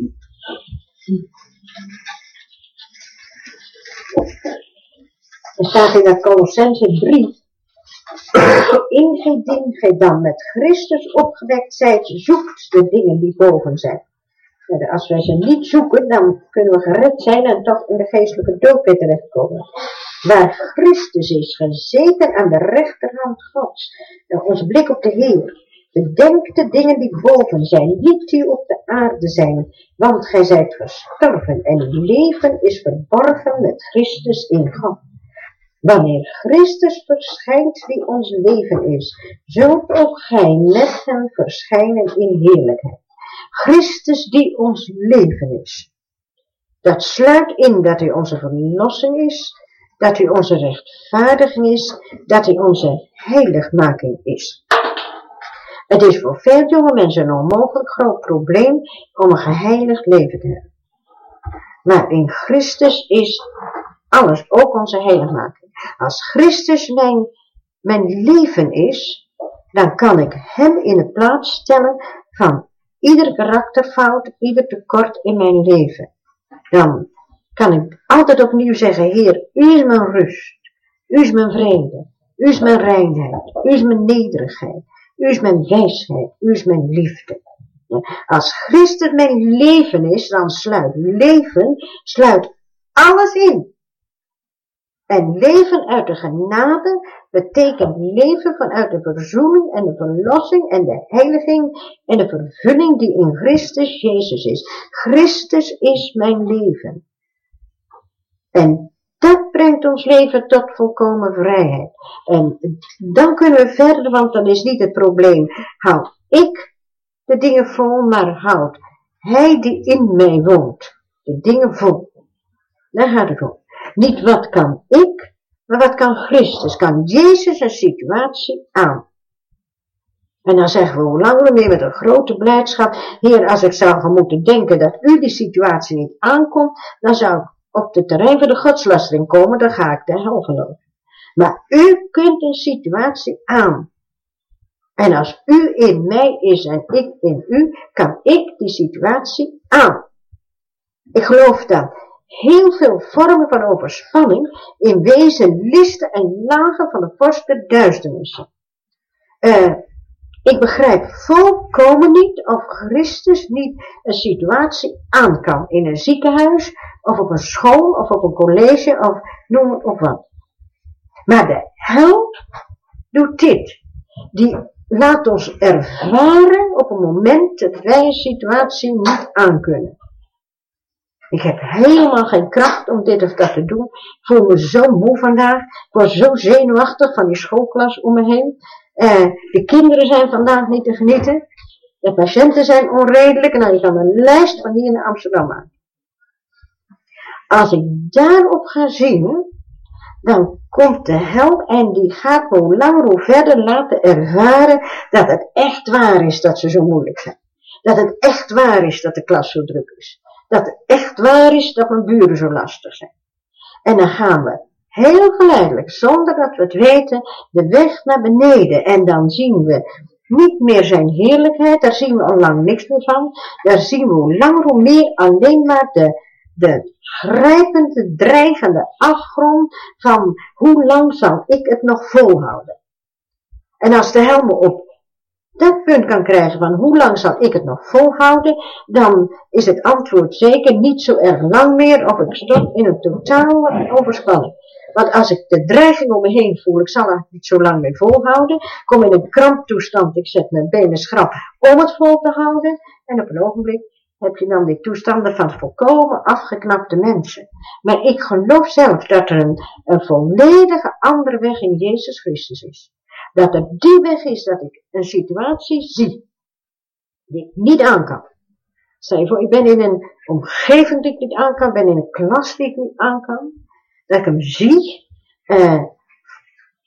Er staat in dat Colossense drie. Indien gij dan met Christus opgewekt zijt, zoekt de dingen die boven zijn. En als wij ze niet zoeken, dan kunnen we gered zijn en toch in de geestelijke dood weer terechtkomen. Waar Christus is gezeten aan de rechterhand Gods. En onze blik op de Heer. Bedenk de dingen die boven zijn, niet die op de aarde zijn. Want gij zijt gestorven en uw leven is verborgen met Christus in God. Wanneer Christus verschijnt die ons leven is, zult ook gij met hem verschijnen in heerlijkheid. Christus die ons leven is. Dat sluit in dat hij onze verlossing is, dat hij onze rechtvaardiging is, dat hij onze heiligmaking is. Het is voor veel jonge mensen een onmogelijk groot probleem om een geheiligd leven te hebben. Maar in Christus is alles, ook onze heiligmaking. Als Christus mijn, mijn leven is, dan kan ik hem in de plaats stellen van ieder karakterfout, ieder tekort in mijn leven. Dan kan ik altijd opnieuw zeggen, Heer, u is mijn rust, u is mijn vrede, u is mijn reinheid, u is mijn nederigheid, u is mijn wijsheid, u is mijn liefde. Als Christus mijn leven is, dan sluit leven, sluit alles in. En leven uit de genade betekent leven vanuit de verzoening en de verlossing en de heiliging en de vervulling die in Christus Jezus is. Christus is mijn leven. En dat brengt ons leven tot volkomen vrijheid. En dan kunnen we verder, want dan is niet het probleem, houd ik de dingen vol, maar houd hij die in mij woont de dingen vol. Daar gaat het om. Niet wat kan ik, maar wat kan Christus? Kan Jezus een situatie aan? En dan zeggen we hoe langer meer met een grote blijdschap, Heer, als ik zou moeten denken dat u die situatie niet aankomt, dan zou ik op het terrein van de godslastering komen, dan ga ik de hel geloven. Maar u kunt een situatie aan. En als u in mij is en ik in u, kan ik die situatie aan. Ik geloof dat heel veel vormen van overspanning in wezen listen en lagen van de vorst der duisternissen. Uh, ik begrijp volkomen niet of Christus niet een situatie aan kan in een ziekenhuis, of op een school, of op een college, of noem het op wat. Maar de hel doet dit. Die laat ons ervaren op een moment dat wij een situatie niet aankunnen. Ik heb helemaal geen kracht om dit of dat te doen. Ik voel me zo moe vandaag. Ik word zo zenuwachtig van die schoolklas om me heen. Uh, de kinderen zijn vandaag niet te genieten. De patiënten zijn onredelijk. Nou, je kan een lijst van hier naar Amsterdam maken. Als ik daarop ga zien, dan komt de hel en die gaat me hoe langer hoe verder laten ervaren dat het echt waar is dat ze zo moeilijk zijn. Dat het echt waar is dat de klas zo druk is. Dat het echt waar is dat mijn buren zo lastig zijn. En dan gaan we heel geleidelijk, zonder dat we het weten, de weg naar beneden. En dan zien we niet meer zijn heerlijkheid, daar zien we al lang niks meer van. Daar zien we hoe langer hoe meer alleen maar de, de grijpende, dreigende afgrond van hoe lang zal ik het nog volhouden. En als de hel me op dat punt kan krijgen van hoe lang zal ik het nog volhouden, dan is het antwoord zeker niet zo erg lang meer of ik stort in een totale overspanning. Want als ik de dreiging om me heen voel, ik zal het niet zo lang meer volhouden, kom in een kramptoestand, ik zet mijn benen schrap om het vol te houden en op een ogenblik heb je dan die toestanden van volkomen afgeknapte mensen. Maar ik geloof zelf dat er een, een volledige andere weg in Jezus Christus is. Dat er die weg is dat ik een situatie zie, die ik niet aan kan. Stel je voor, ik ben in een omgeving die ik niet aan kan, ben in een klas die ik niet aan kan. Dat ik hem zie, uh,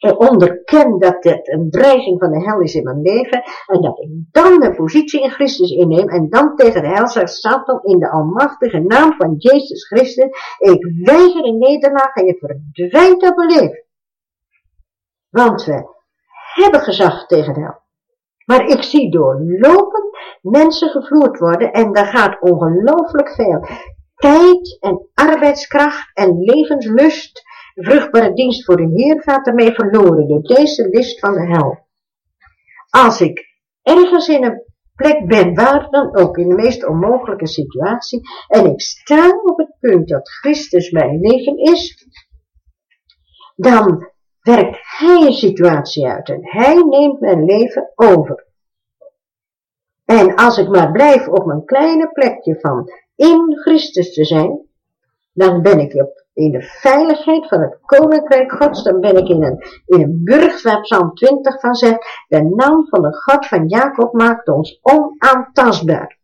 onderken dat dit een dreiging van de hel is in mijn leven en dat ik dan een positie in Christus inneem en dan tegen de hel zeg, Satan, in de almachtige naam van Jezus Christus, ik weiger in nederlaag en je verdwijnt uit mijn leven. Want we hebben gezag tegen de hel. Maar ik zie doorlopend mensen gevloerd worden en daar gaat ongelooflijk veel tijd en arbeidskracht en levenslust, vruchtbare dienst voor de Heer gaat ermee verloren door deze list van de hel. Als ik ergens in een plek ben, waar dan ook, in de meest onmogelijke situatie, en ik sta op het punt dat Christus mijn leven is, dan werkt Hij een situatie uit en Hij neemt mijn leven over. En als ik maar blijf op mijn kleine plekje van in Christus te zijn, dan ben ik op, in de veiligheid van het Koninkrijk Gods, dan ben ik in een, in een burcht waar Psalm twintig van zegt, de naam van de God van Jacob maakt ons onaantastbaar.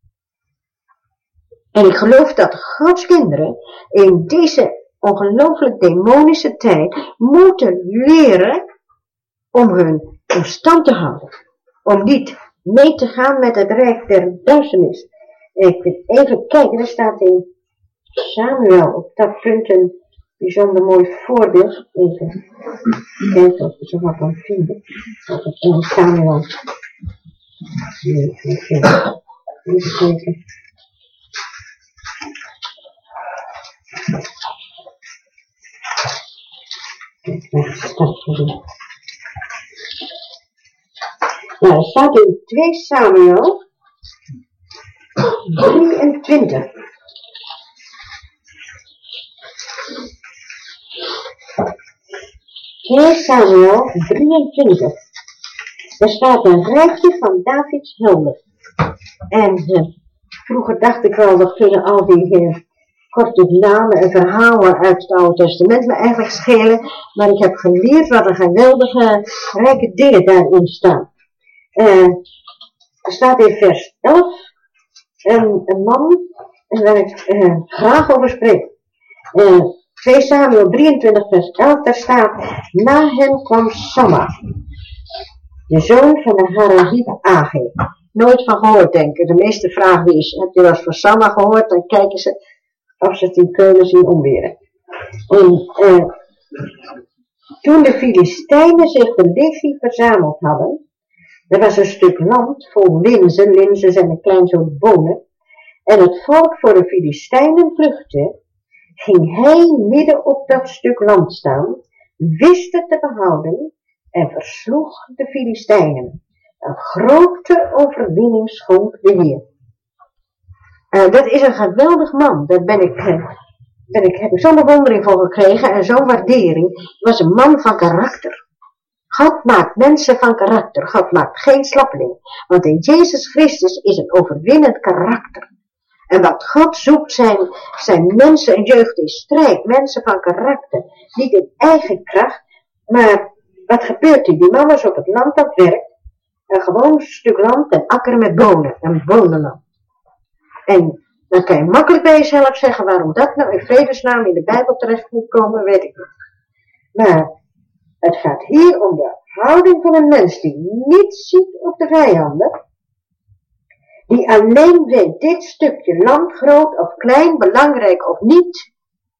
En ik geloof dat Gods kinderen in deze ongelooflijk demonische tijd moeten leren om hun in stand te houden. Om niet mee te gaan met het rijk der duisternis. Ik wil even kijken, er staat in Samuel op dat punt een bijzonder mooi voorbeeld. Even kijken of ik zo wat kan vinden. In Samuel. Even kijken. Even kijken. Nou, er staat in twee Samuel drieëntwintig. twee Samuel drieëntwintig. Er staat een rijtje van Davids helden. En uh, vroeger dacht ik wel, dat kunnen al die uh, korte namen en verhalen uit het Oude Testament me eigenlijk schelen. Maar ik heb geleerd wat een geweldige, rijke dingen daarin staan. Uh, er staat in vers elf een, een man, en waar ik uh, graag over spreek. Uh, twee Samuel drieëntwintig vers elf, daar staat, na hen kwam Samma, de zoon van de Harahite Age. Nooit van gehoord, denk ik. De meeste vragen wie is, heb je wel eens van Samma gehoord? Dan kijken ze of ze het in Keulen zien omweren. En uh, toen de Filistijnen zich de legie verzameld hadden, er was een stuk land vol linzen, linzen zijn een klein soort bonen, en het volk voor de Filistijnen vluchtte, ging hij midden op dat stuk land staan, wist het te behouden en versloeg de Filistijnen. Een grote overwinning schonk de Heer. Uh, dat is een geweldig man. Daar ben ik, uh, ben ik, heb ik zo'n bewondering voor gekregen en zo'n waardering. Het was een man van karakter. God maakt mensen van karakter. God maakt geen slappeling. Want in Jezus Christus is een overwinnend karakter. En wat God zoekt zijn, zijn mensen en jeugd in strijd. Mensen van karakter. Niet in eigen kracht. Maar wat gebeurt er? Die man was op het land aan het werk. Een gewoon stuk land en akker met bonen. Een bonenland. En dan kan je makkelijk bij jezelf zeggen waarom dat nou in vredesnaam in de Bijbel terecht moet komen, weet ik niet. Maar het gaat hier om de houding van een mens die niet ziet op de vijanden. Die alleen weet dit stukje land, groot of klein, belangrijk of niet,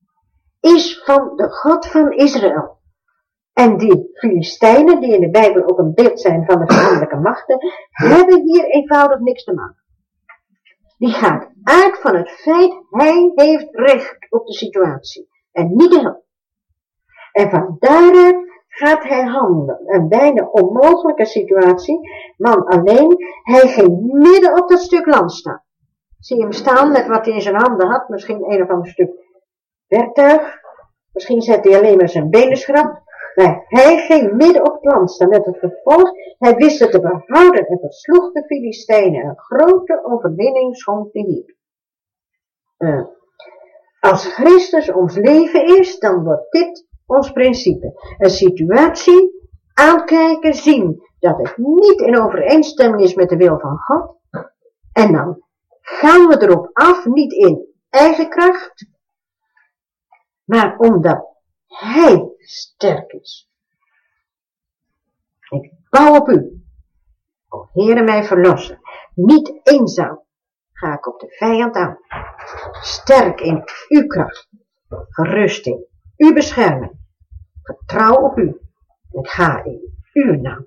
is van de God van Israël. En die Filistijnen, die in de Bijbel ook een beeld zijn van de vijandelijke machten, hebben hier eenvoudig niks te maken. Die gaat uit van het feit, hij heeft recht op de situatie. En niet de hel. En van daaruit gaat hij handelen. Een bijna onmogelijke situatie. Man alleen, hij ging midden op dat stuk land staan. Zie je hem staan met wat hij in zijn handen had. Misschien een of ander stuk werktuig. Misschien zette hij alleen maar zijn benen schrap. Maar hij ging midden op het land staan met het gevolg. Hij wist het te behouden en versloeg de Filistijnen. Een grote overwinning schonk de Heer. Uh, als Christus ons leven is, dan wordt dit ons principe. Een situatie aankijken, zien dat het niet in overeenstemming is met de wil van God. En dan gaan we erop af, niet in eigen kracht, maar omdat Hij sterk is. Ik bouw op u. O Heere, mij verlossen. Niet eenzaam ga ik op de vijand aan. Sterk in uw kracht. Gerust in uw bescherming. Vertrouw op u. Ik ga in uw naam.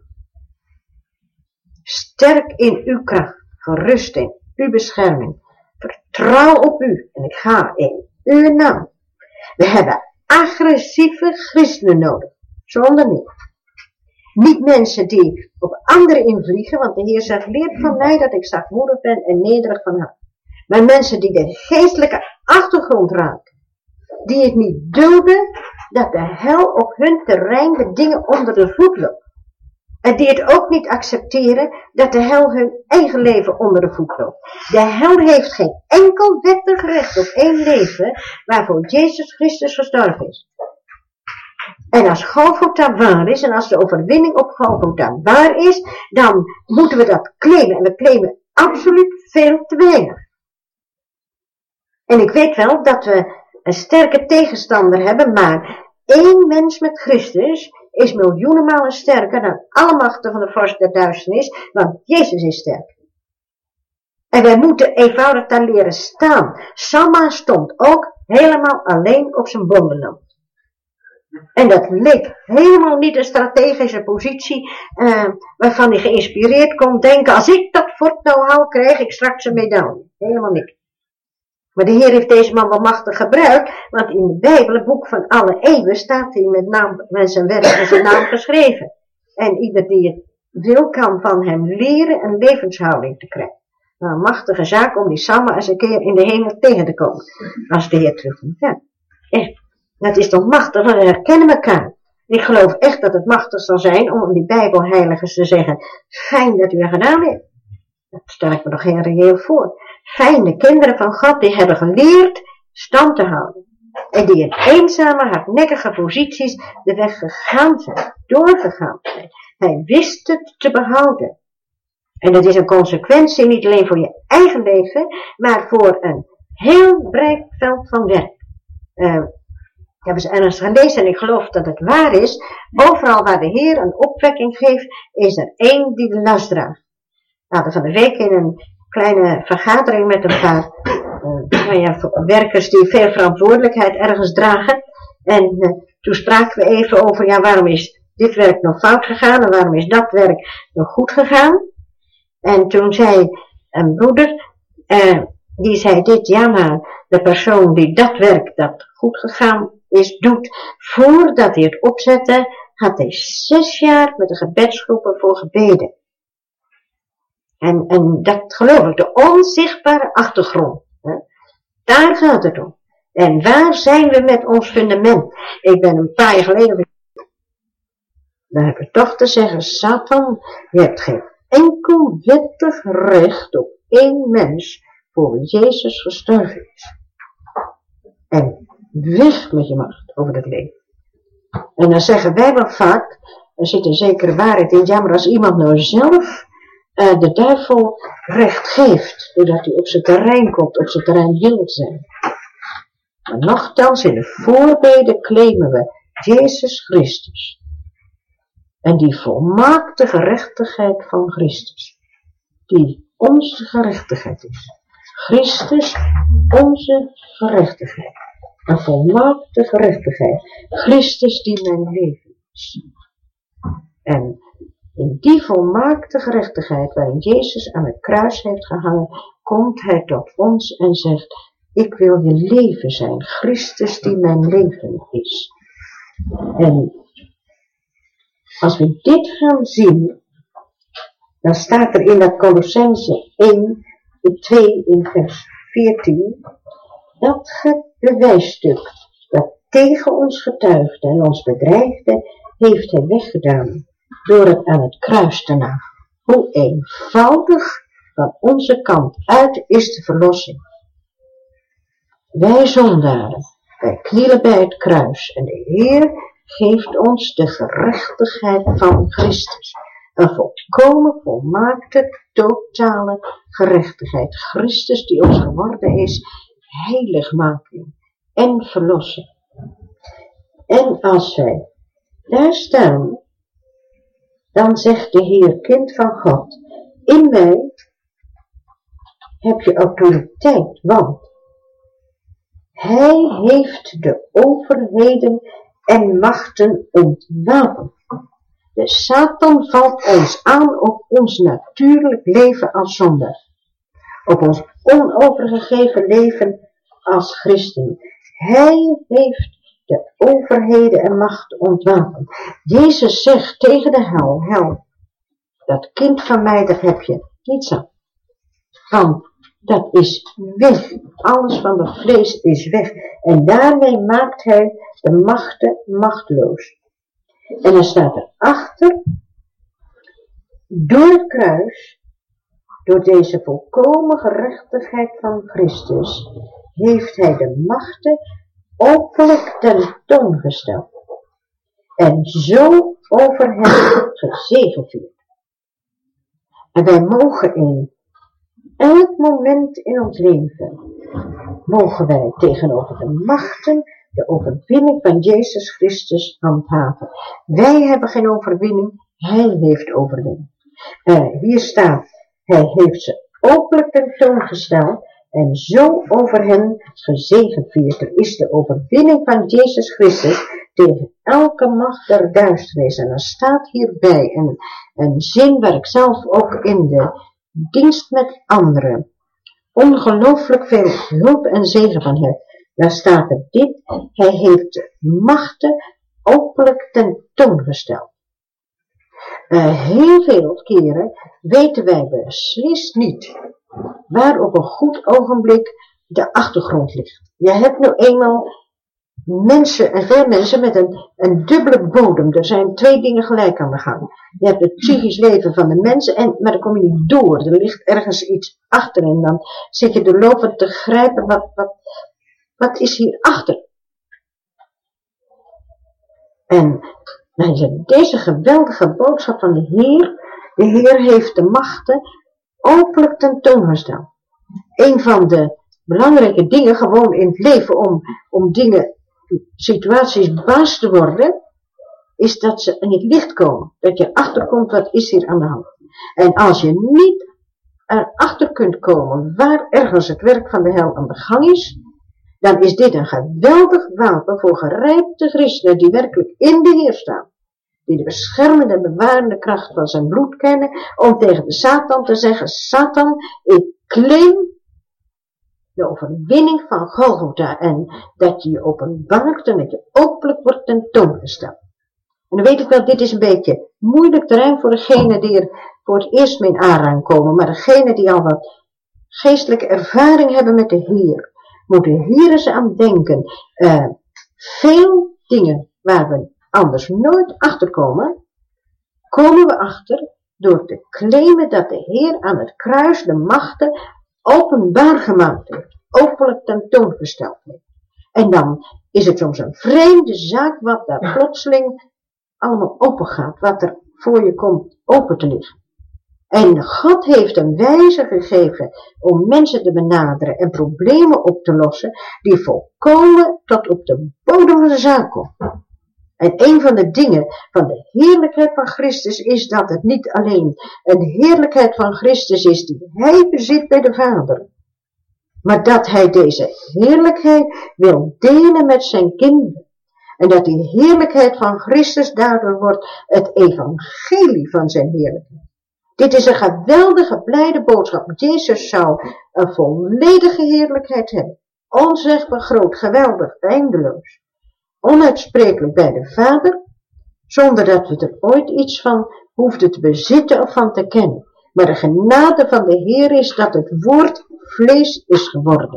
Sterk in uw kracht. Gerust in uw bescherming. Vertrouw op u. En ik ga in uw naam. We hebben agressieve christenen nodig. Zonder niet. Niet mensen die op anderen invliegen, want de Heer zegt, leer van mij dat ik zachtmoedig ben en nederig van hart. Maar mensen die de geestelijke achtergrond raken. Die het niet dulden dat de hel op hun terrein de dingen onder de voet loopt. En die het ook niet accepteren dat de hel hun eigen leven onder de voet loopt. De hel heeft geen enkel wettig recht op één leven waarvoor Jezus Christus gestorven is. En als Golgotha waar is, en als de overwinning op Golgotha waar is, dan moeten we dat claimen. En we claimen absoluut veel te weinig. En ik weet wel dat we een sterke tegenstander hebben, maar één mens met Christus is miljoenen malen sterker dan alle machten van de vorst der duisternis, want Jezus is sterk. En wij moeten eenvoudig daar leren staan. Samma stond ook helemaal alleen op zijn bondenland. En dat leek helemaal niet een strategische positie, uh, waarvan hij geïnspireerd kon denken, als ik dat fort nou hou, krijg ik straks een medaille. Helemaal niet. Maar de Heer heeft deze man wel machtig gebruikt, want in de Bijbel, het boek van alle eeuwen, staat hij met, naam, met zijn werk en zijn naam geschreven. En ieder die het wil, kan van hem leren een levenshouding te krijgen. Nou, een machtige zaak om die Samma eens een keer in de hemel tegen te komen, als de Heer terugkomt. Ja, echt. Dat is toch machtig, we herkennen elkaar. Ik geloof echt dat het machtig zal zijn om die Bijbelheiligers te zeggen, fijn dat u het gedaan heeft. Dat stel ik me nog geen reëel voor. Fijn, de kinderen van God, die hebben geleerd stand te houden. En die in eenzame, hardnekkige posities de weg gegaan zijn, doorgegaan zijn. Hij wist het te behouden. En dat is een consequentie niet alleen voor je eigen leven, maar voor een heel breed veld van werk. Uh, Ik heb eens ergens gelezen en ik geloof dat het waar is. Overal waar de Heer een opwekking geeft, is er één die de last draagt. We hadden van de week in een kleine vergadering met een paar uh, nou ja, werkers die veel verantwoordelijkheid ergens dragen. En uh, toen spraken we even over, ja, waarom is dit werk nog fout gegaan en waarom is dat werk nog goed gegaan? En toen zei een broeder, uh, die zei dit, ja, maar de persoon die dat werk dat goed gegaan is, doet, voordat hij het opzette, had hij zes jaar met de gebedsgroepen voor gebeden. En, en dat geloof ik, de onzichtbare achtergrond. Hè? Daar gaat het om. En waar zijn we met ons fundament? Ik ben een paar jaar geleden, dan heb ik toch te zeggen, Satan, je hebt geen enkel wettig recht op één mens voor wie Jezus gestorven is. En weg met je macht over het leven. En dan zeggen wij wel vaak, er zit een zekere waarheid in, ja, maar als iemand nou zelf uh, de duivel recht geeft, doordat hij op zijn terrein komt, op zijn terrein wil zijn. Maar nochtans in de voorbeden claimen we Jezus Christus. En die volmaakte gerechtigheid van Christus, die onze gerechtigheid is. Christus, onze gerechtigheid. Een volmaakte gerechtigheid. Christus die mijn leven is. En in die volmaakte gerechtigheid waarin Jezus aan het kruis heeft gehangen, komt hij tot ons en zegt, ik wil je leven zijn. Christus die mijn leven is. En als we dit gaan zien, dan staat er in dat Colossenzen één, twee in vers veertien, dat het bewijsstuk dat tegen ons getuigde en ons bedreigde, heeft hij weggedaan door het aan het kruis te nagelen. Hoe eenvoudig van onze kant uit is de verlossing. Wij zondaren, wij knielen bij het kruis en de Heer geeft ons de gerechtigheid van Christus. Een volkomen, volmaakte, totale gerechtigheid. Christus die ons geworden is, heiligmaking en verlossing. En als wij daar staan, Dan zegt de Heer, kind van God, in mij heb je autoriteit, want Hij heeft de overheden en machten ontwapend. De Satan valt ons aan op ons natuurlijk leven als zondaar. Op ons onovergegeven leven als christen. Hij heeft de overheden en machten ontwapend. Jezus zegt tegen de hel, hel, dat kind van mij, dat heb je niet zo. Want dat is weg. Alles van dat vlees is weg. En daarmee maakt hij de machten machteloos. En dan staat er achter, door het kruis, door deze volkomen gerechtigheid van Christus, heeft hij de machten openlijk tentoongesteld. En zo over hen gezegevierd. En wij mogen in elk moment in ons leven, mogen wij tegenover de machten de overwinning van Jezus Christus handhaven. Wij hebben geen overwinning, Hij heeft overwinning. Uh, hier staat, Hij heeft ze openlijk tentoongesteld en zo over hen gezegevierd. Er is de overwinning van Jezus Christus tegen elke macht der duisternis. En er staat hierbij een, een zin waar ik zelf ook in de dienst met anderen ongelooflijk veel hulp en zegen van heb. Daar staat er dit, hij heeft de machten openlijk tentoongesteld. Uh, heel veel keren weten wij beslist niet waar op een goed ogenblik de achtergrond ligt. Je hebt nu eenmaal mensen en veel mensen met een, een dubbele bodem. Er zijn twee dingen gelijk aan de gang. Je hebt het psychisch leven van de mensen, en, maar dan kom je niet door. Er ligt ergens iets achter en dan zit je de lopen te grijpen. Wat, wat, wat is hier achter? En nou, deze geweldige boodschap van de Heer. De Heer heeft de machten openlijk tentoongesteld. Een van de belangrijke dingen gewoon in het leven om, om dingen, situaties baas te worden, is dat ze in het licht komen. Dat je achterkomt, wat is hier aan de hand. En als je niet erachter kunt komen waar ergens het werk van de hel aan de gang is, dan is dit een geweldig wapen voor gerijpte christenen die werkelijk in de Heer staan. Die de beschermende en bewarende kracht van zijn bloed kennen, om tegen de Satan te zeggen, Satan, ik claim de overwinning van Golgotha en dat je je openbaart en dat je openlijk wordt tentoongesteld. En dan weet ik wel, dit is een beetje moeilijk terrein voor degenen die er voor het eerst mee in aanraking komen, maar degenen die al wat geestelijke ervaring hebben met de Heer, moeten hier eens aan denken. Uh, veel dingen waar we anders nooit achterkomen, komen we achter door te claimen dat de Heer aan het kruis de machten openbaar gemaakt heeft, openlijk tentoongesteld heeft. En dan is het soms een vreemde zaak wat daar plotseling allemaal open gaat, wat er voor je komt open te liggen. En God heeft een wijze gegeven om mensen te benaderen en problemen op te lossen die volkomen tot op de bodem van de zaak komen. En een van de dingen van de heerlijkheid van Christus is dat het niet alleen een heerlijkheid van Christus is die Hij bezit bij de Vader, maar dat Hij deze heerlijkheid wil delen met zijn kinderen. En dat die heerlijkheid van Christus daardoor wordt het evangelie van zijn heerlijkheid. Dit is een geweldige blijde boodschap. Jezus zou een volledige heerlijkheid hebben. Onzegbaar groot, geweldig, eindeloos. Onuitsprekelijk bij de Vader, zonder dat we er ooit iets van hoefden te bezitten of van te kennen. Maar de genade van de Heer is dat het woord vlees is geworden.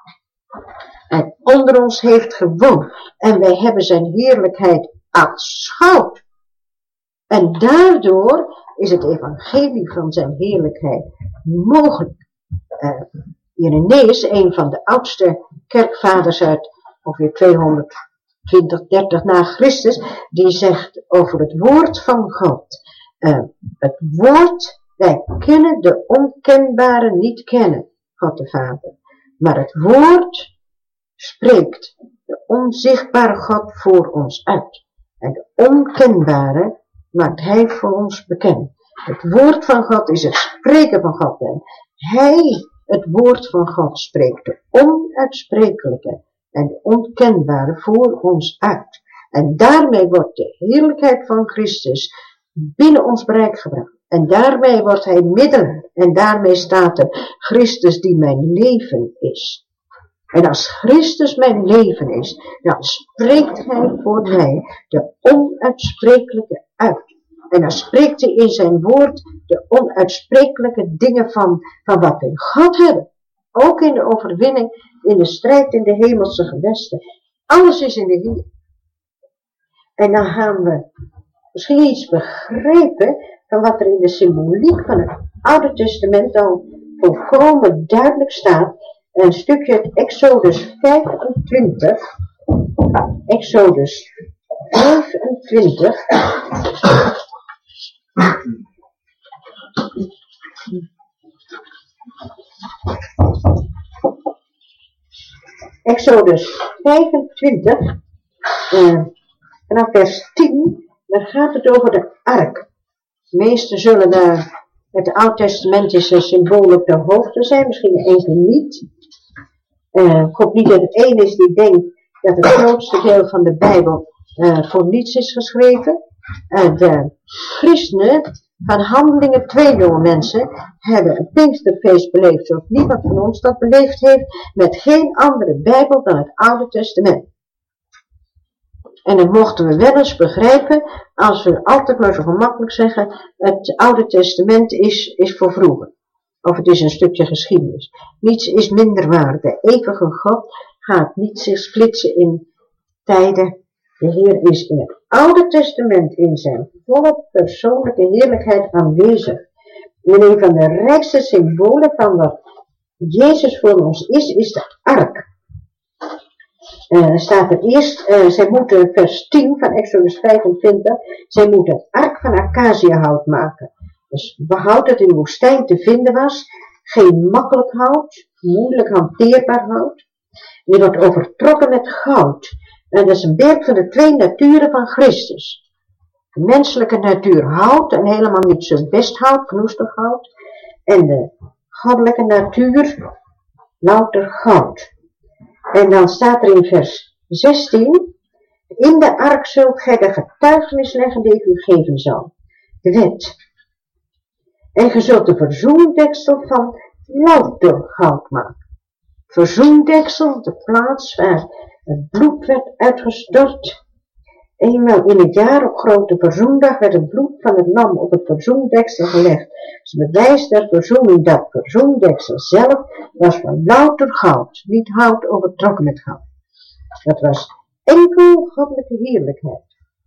En onder ons heeft gewoond. En wij hebben zijn heerlijkheid aanschouwd. En daardoor is het evangelie van zijn heerlijkheid mogelijk. Uh, Irenaeus, een van de oudste kerkvaders uit ongeveer tweehonderdtwintig, dertig na Christus, die zegt over het woord van God. Uh, het woord, wij kunnen de onkenbare niet kennen, God de Vader. Maar het woord spreekt de onzichtbare God voor ons uit. En de onkenbare maakt hij voor ons bekend. Het woord van God is het spreken van God. En hij, het woord van God, spreekt de onuitsprekelijke en de onkenbare voor ons uit. En daarmee wordt de heerlijkheid van Christus binnen ons bereik gebracht. En daarmee wordt hij middelaar. En daarmee staat er Christus die mijn leven is. En als Christus mijn leven is, dan spreekt hij voor mij de onuitsprekelijke uit. En dan spreekt hij in zijn woord de onuitsprekelijke dingen van, van wat we in God hebben. Ook in de overwinning, in de strijd in de hemelse gewesten. Alles is in de Heer. En dan gaan we misschien iets begrijpen van wat er in de symboliek van het Oude Testament al volkomen duidelijk staat. Een stukje uit Exodus vijfentwintig. Exodus vijfentwintig. Exodus vijfentwintig. Uh, vanaf vers tien. Dan gaat het over de ark. De meesten zullen daar het Oude Testamentische symbool op de hoogte zijn. Misschien enkel niet. Uh, ik hoop niet dat het een is die denkt dat het grootste deel van de Bijbel uh, voor niets is geschreven. Uh, de christenen van Handelingen twee jonge mensen hebben een Pinksterfeest beleefd zoals niemand van ons dat beleefd heeft met geen andere Bijbel dan het Oude Testament. En dan mochten we wel eens begrijpen, als we altijd maar zo gemakkelijk zeggen, het Oude Testament is, is voor vroeger. Of het is een stukje geschiedenis. Niets is minder waar. De eeuwige God gaat niet zich splitsen in tijden. De Heer is in het Oude Testament in zijn volle persoonlijke heerlijkheid aanwezig. En een van de rijkste symbolen van wat Jezus voor ons is, is de ark. Uh, staat er eerst, uh, zij moeten, vers tien van Exodus vijfentwintig, zij moeten het ark van acaciahout maken. Dus behoud dat in de woestijn te vinden was, geen makkelijk hout, moeilijk hanteerbaar hout. Die wordt overtrokken met goud. En dat is een beeld van de twee naturen van Christus. De menselijke natuur hout en helemaal niet zo best hout, knoestig hout. En de goddelijke natuur louter goud. En dan staat er in vers zestien, in de ark zult gij de getuigenis leggen die ik u geven zal. De wet. En ge zult de verzoendeksel van louter goud maken. Verzoendeksel, de plaats waar het bloed werd uitgestort. Eenmaal in het jaar op grote verzoendag werd het bloed van het lam op het verzoendeksel gelegd. Het is bewijs der verzoening dat verzoendeksel zelf was van louter goud, niet hout overtrokken met goud. Dat was enkel goddelijke heerlijkheid.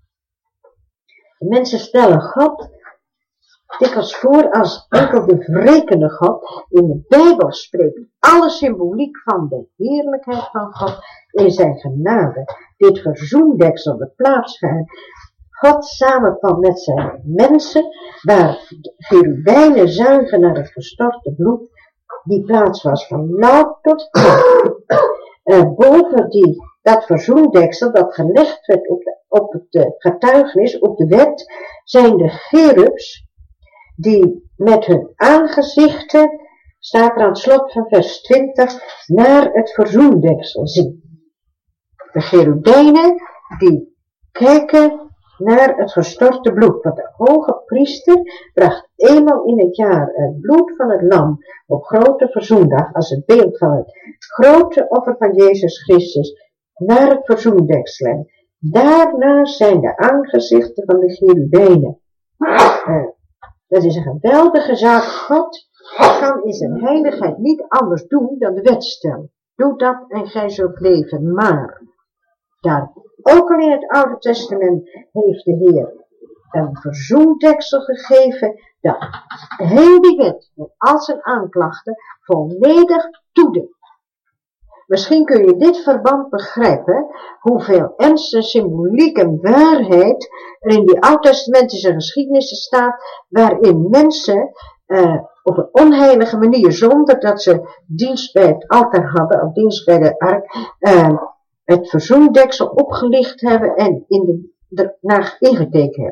De mensen stellen God dikwijls voor als enkel de wrekende God. In de Bijbel spreekt alle symboliek van de heerlijkheid van God in zijn genade. Dit verzoendeksel, de plaats waar God samenkwam met zijn mensen, waar de cherubijnen zuigen naar het gestorte bloed, die plaats was van louter goud. Uh, boven die, dat verzoendeksel dat gelegd werd op, de, op het uh, getuigenis, op de wet, zijn de cherubs die met hun aangezichten, staat er aan het slot van vers twintig, naar het verzoendeksel zien. De cherubijnen die kijken naar het gestorte bloed, want de hoge priester bracht eenmaal in het jaar het bloed van het lam op grote verzoendag als het beeld van het grote offer van Jezus Christus naar het verzoendeksel. Daarna zijn de aangezichten van de cherubijnen. Uh, dat is een geweldige zaak. God kan in zijn heiligheid niet anders doen dan de wet stellen. Doe dat en gij zult leven. Maar daar ook al in het Oude Testament heeft de Heer een verzoendeksel gegeven dat heel die wet met al zijn aanklachten volledig toedeed. Misschien kun je dit verband begrijpen, hoeveel ernst, symboliek en waarheid er in die oud-testamentische geschiedenissen staat, waarin mensen uh, op een onheilige manier, zonder dat ze dienst bij het altaar hadden, of dienst bij de ark, uh, het verzoendeksel opgelicht hebben en in de, er naar ingekeken hebben.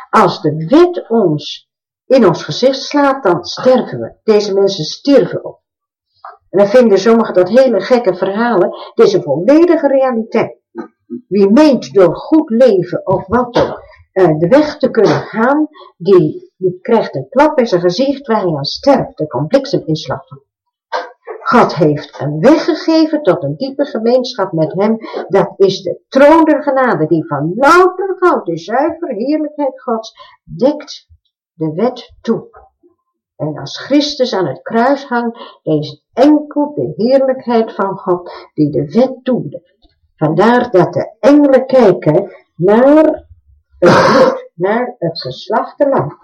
Als de wet ons in ons gezicht slaat, dan sterven we. Deze mensen stierven op. En dan vinden sommigen dat hele gekke verhalen. Dit is een volledige realiteit. Wie meent door goed leven of wat ook uh, de weg te kunnen gaan, die, die krijgt een klap in zijn gezicht waar hij aan sterft. Er komt blikseminslag van. God heeft een weg gegeven tot een diepe gemeenschap met hem. Dat is de troon der genade die van louter goud, de zuivere heerlijkheid Gods, dekt de wet toe. En als Christus aan het kruis hangt, is het enkel de heerlijkheid van God die de wet toedekt. Vandaar dat de engelen kijken naar het bloed, naar het geslachte lam.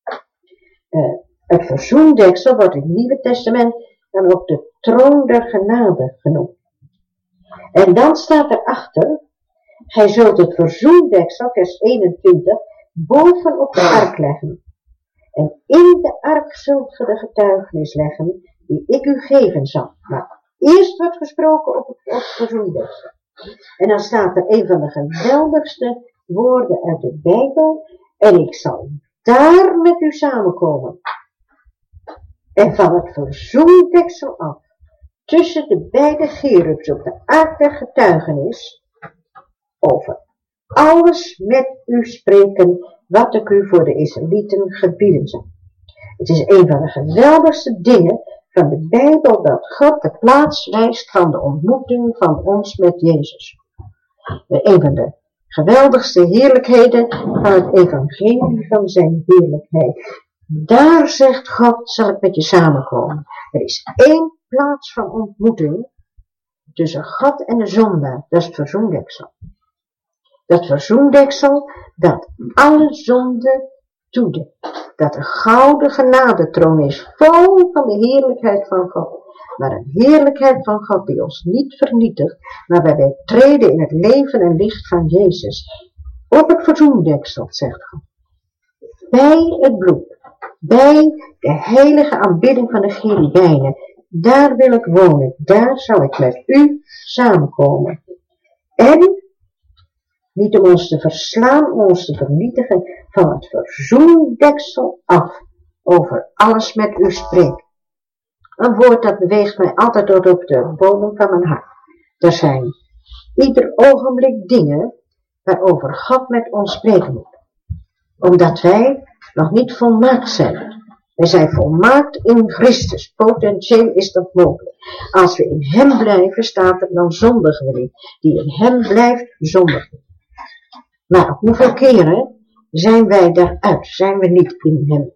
Uh, het verzoendeksel wordt in het Nieuwe Testament dan ook de troon der genade genoemd. En dan staat erachter, gij zult het verzoendeksel, vers eenentwintig, bovenop de ark leggen. En in de ark zult ge de getuigenis leggen, die ik u geven zal. Maar eerst wordt gesproken op het, op het verzoendeksel. En dan staat er een van de geweldigste woorden uit de Bijbel. En ik zal daar met u samenkomen. En van het verzoendeksel af, tussen de beide cherubs op de ark der getuigenis, over alles met u spreken, wat ik u voor de Israëlieten gebieden zal. Het is een van de geweldigste dingen van de Bijbel, dat God de plaats wijst van de ontmoeting van ons met Jezus. Een van de geweldigste heerlijkheden van het evangelie van zijn heerlijkheid. Daar, zegt God, zal ik met je samenkomen. Er is één plaats van ontmoeting tussen God en de zondaar. Dat is het verzoendeksel. Dat verzoendeksel dat alle zonde toedekt. Dat een gouden genadetroon is, vol van de heerlijkheid van God. Maar een heerlijkheid van God die ons niet vernietigt, maar waar wij treden in het leven en licht van Jezus. Op het verzoendeksel, zegt God. Bij het bloed. Bij de heilige aanbidding van de cherubijnen. Daar wil ik wonen. Daar zal ik met u samenkomen. En, niet om ons te verslaan, om ons te vernietigen, van het verzoendeksel af. Over alles met u spreken. Een woord dat beweegt mij altijd tot op de bodem van mijn hart. Er zijn ieder ogenblik dingen waarover God met ons spreken moet. Omdat wij nog niet volmaakt zijn. Wij zijn volmaakt in Christus. Potentieel is dat mogelijk. Als we in hem blijven, staat er dan zondigen we niet. Die in hem blijft, zondigen we. Maar hoeveel keren zijn wij daaruit? Zijn we niet in hem?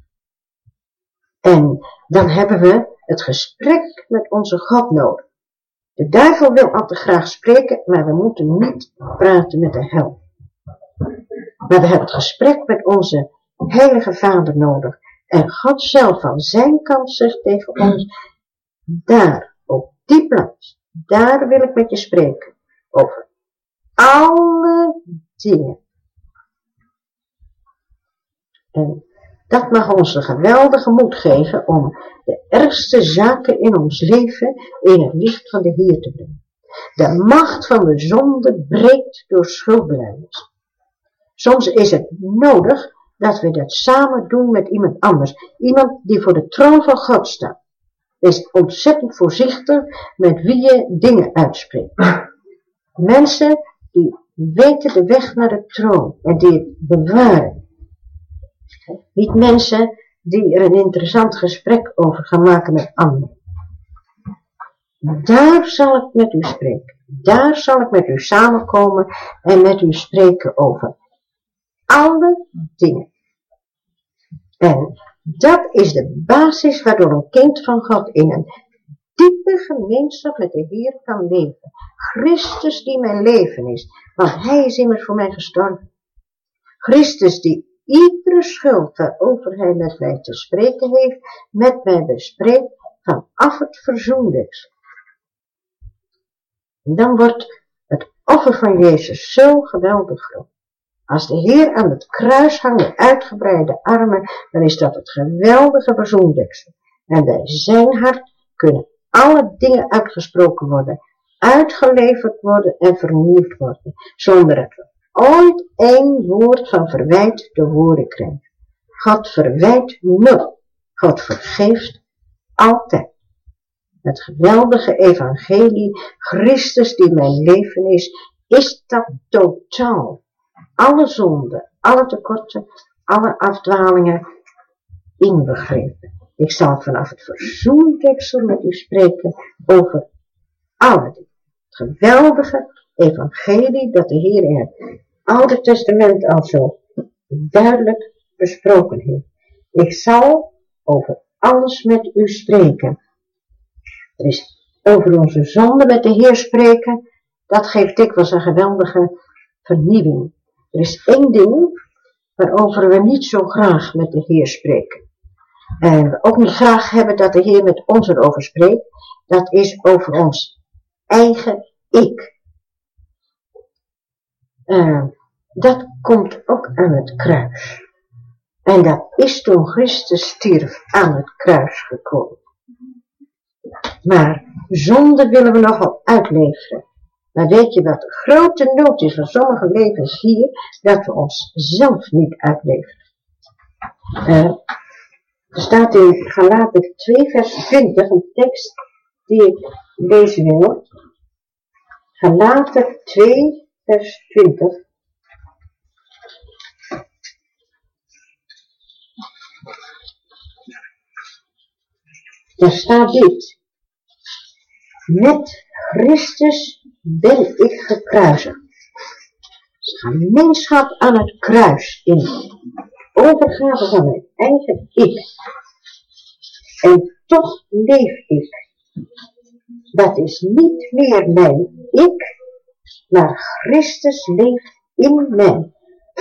En dan hebben we het gesprek met onze God nodig. De duivel wil altijd graag spreken, maar we moeten niet praten met de hel. Maar we hebben het gesprek met onze heilige Vader nodig. En God zelf van zijn kant zegt tegen ons, daar, op die plaats, daar wil ik met je spreken. Over alle dingen. En dat mag ons een geweldige moed geven om de ergste zaken in ons leven in het licht van de Heer te brengen. De macht van de zonde breekt door schuldbelijdenis. Soms is het nodig dat we dat samen doen met iemand anders. Iemand die voor de troon van God staat. Wees ontzettend voorzichtig met wie je dingen uitspreekt. Mensen die weten de weg naar de troon en die het bewaren. Niet mensen die er een interessant gesprek over gaan maken met anderen. Daar zal ik met u spreken. Daar zal ik met u samenkomen en met u spreken over alle dingen. En dat is de basis waardoor een kind van God in een diepe gemeenschap met de Heer kan leven. Christus die mijn leven is, want hij is immers voor mij gestorven. Christus die iedere schuld waarover hij met mij te spreken heeft, met mij bespreekt vanaf het verzoendeksel. Dan wordt het offer van Jezus zo geweldig groot. Als de Heer aan het kruis hangt met uitgebreide armen, dan is dat het geweldige verzoendeksel. En bij zijn hart kunnen alle dingen uitgesproken worden, uitgeleverd worden en vernieuwd worden, zonder dat we ooit één woord van verwijt te horen krijg. God verwijt nooit. God vergeeft altijd. Het geweldige evangelie, Christus die mijn leven is, is dat totaal. Alle zonden, alle tekorten, alle afdwalingen inbegrepen. Ik zal vanaf het verzoendeksel met u spreken over alle dingen. Het geweldige evangelie dat de Heer in het Oude Testament al zo duidelijk besproken heeft. Ik zal over alles met u spreken. Er is over onze zonde met de Heer spreken. Dat geeft dikwijls een geweldige vernieuwing. Er is één ding waarover we niet zo graag met de Heer spreken. En we ook niet graag hebben dat de Heer met ons erover spreekt. Dat is over ons eigen ik. Uh, dat komt ook aan het kruis. En dat is toen Christus stierf aan het kruis gekomen. Maar zonde willen we nogal uitleveren. Maar weet je wat de grote nood is van sommige levens hier? Dat we ons zelf niet uitleveren. Uh, er staat in Galaten twee vers twintig een tekst die ik lezen wil. Galaten twee vers twintig. Daar staat dit. Met Christus ben ik gekruisigd. Dus gemeenschap aan het kruis in overgave van mijn eigen ik. En toch leef ik. Dat is niet meer mijn ik, maar Christus leeft in mij.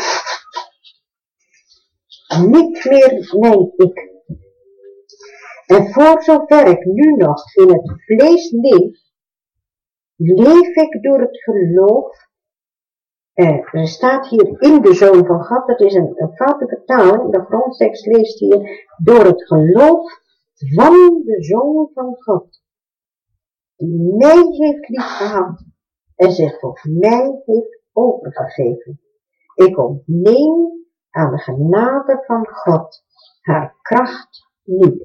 Niet meer mijn ik. En voor zover ik nu nog in het vlees leef, leef ik door het geloof. Eh, er staat hier in de Zoon van God, dat is een, een foute vertaling, de grondtekst leest hier, door het geloof van de Zoon van God, die mij heeft liefgehad en zich voor mij heeft overgegeven. Ik ontneem aan de genade van God haar kracht niet.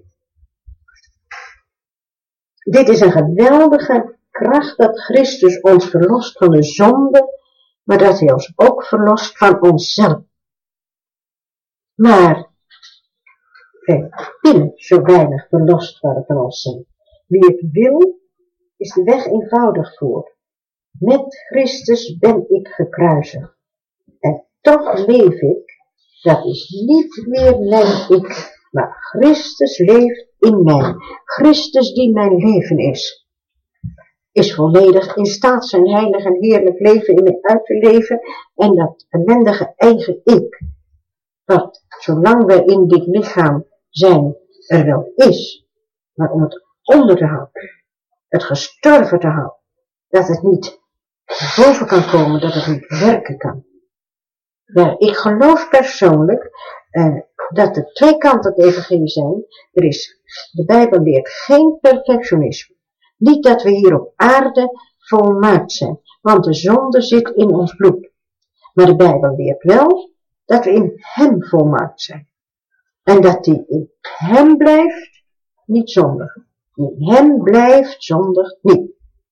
Dit is een geweldige kracht dat Christus ons verlost van de zonde, maar dat hij ons ook verlost van onszelf. Maar wij willen zo weinig verlost worden van onszelf. Wie het wil, is de weg eenvoudig voor. Met Christus ben ik gekruisigd. En toch leef ik, dat is niet meer mijn ik, maar Christus leeft in mij. Christus die mijn leven is. Is volledig in staat zijn heilig en heerlijk leven in mij uit te leven. En dat ellendige eigen ik, wat zolang wij in dit lichaam zijn, er wel is. Maar om het onder te houden, het gestorven te houden, dat het niet boven kan komen, dat het niet werken kan. Ja, ik geloof persoonlijk uh, dat er twee kanten het evangelie zijn. Er is, de Bijbel leert geen perfectionisme. Niet dat we hier op aarde volmaakt zijn, want de zonde zit in ons bloed. Maar de Bijbel leert wel dat we in hem volmaakt zijn. En dat die in hem blijft, niet zondig. In hem blijft zondig niet.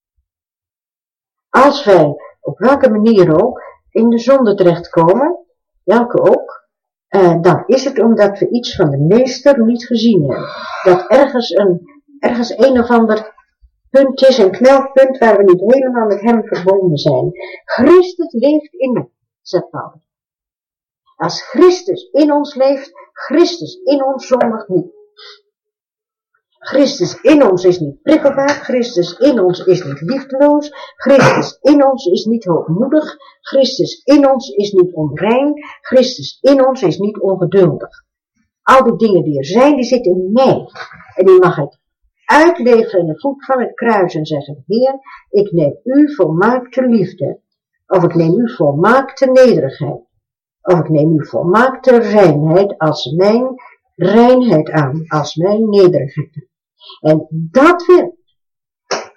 Als wij op welke manier ook in de zonde terechtkomen, welke ook, eh, dan is het omdat we iets van de meester niet gezien hebben. Dat ergens een, ergens een of ander punt is, een knelpunt waar we niet helemaal met hem verbonden zijn. Christus leeft in mij, zegt Paulus. Als Christus in ons leeft, Christus in ons zondigt niet. Christus in ons is niet prikkelbaar, Christus in ons is niet liefdeloos, Christus in ons is niet hoogmoedig, Christus in ons is niet onrein, Christus in ons is niet ongeduldig. Al die dingen die er zijn, die zitten in mij. En die mag ik uitleveren in de voet van het kruis en zeggen, Heer, ik neem u volmaakte liefde, of ik neem u volmaakte nederigheid, of ik neem u volmaakte reinheid als mijn reinheid aan, als mijn nederigheid. En dat wil.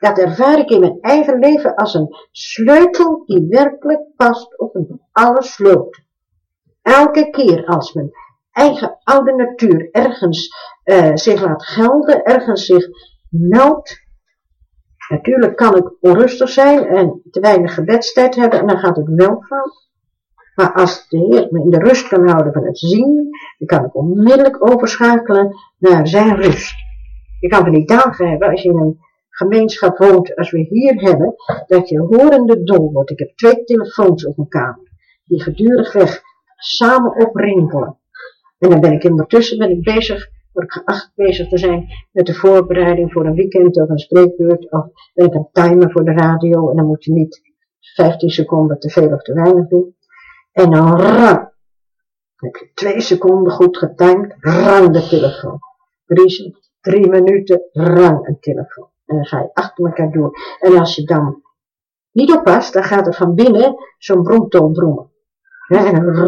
Dat ervaar ik in mijn eigen leven als een sleutel die werkelijk past op een alle sloten. Elke keer als mijn eigen oude natuur ergens uh, zich laat gelden, ergens zich meldt. Natuurlijk kan ik onrustig zijn en te weinig gebedstijd hebben en dan gaat het wel fout. Maar als de Heer me in de rust kan houden van het zien, dan kan ik onmiddellijk overschakelen naar zijn rust. Je kan van die dagen hebben als je in een gemeenschap woont, als we hier hebben, dat je horende dol wordt. Ik heb twee telefoons op mijn kamer, die gedurigweg samen oprinkelen. En dan ben ik ondertussen ben ik bezig, word ik geacht bezig te zijn met de voorbereiding voor een weekend of een spreekbeurt, of ben ik aan het timen voor de radio en dan moet je niet vijftien seconden te veel of te weinig doen. En dan rang. Dan heb je twee seconden goed getimed, rang de telefoon. Drie, drie minuten, rang een telefoon. En dan ga je achter elkaar door. En als je dan niet oppast, dan gaat er van binnen zo'n bromtoon brommen. Ja, en, dan,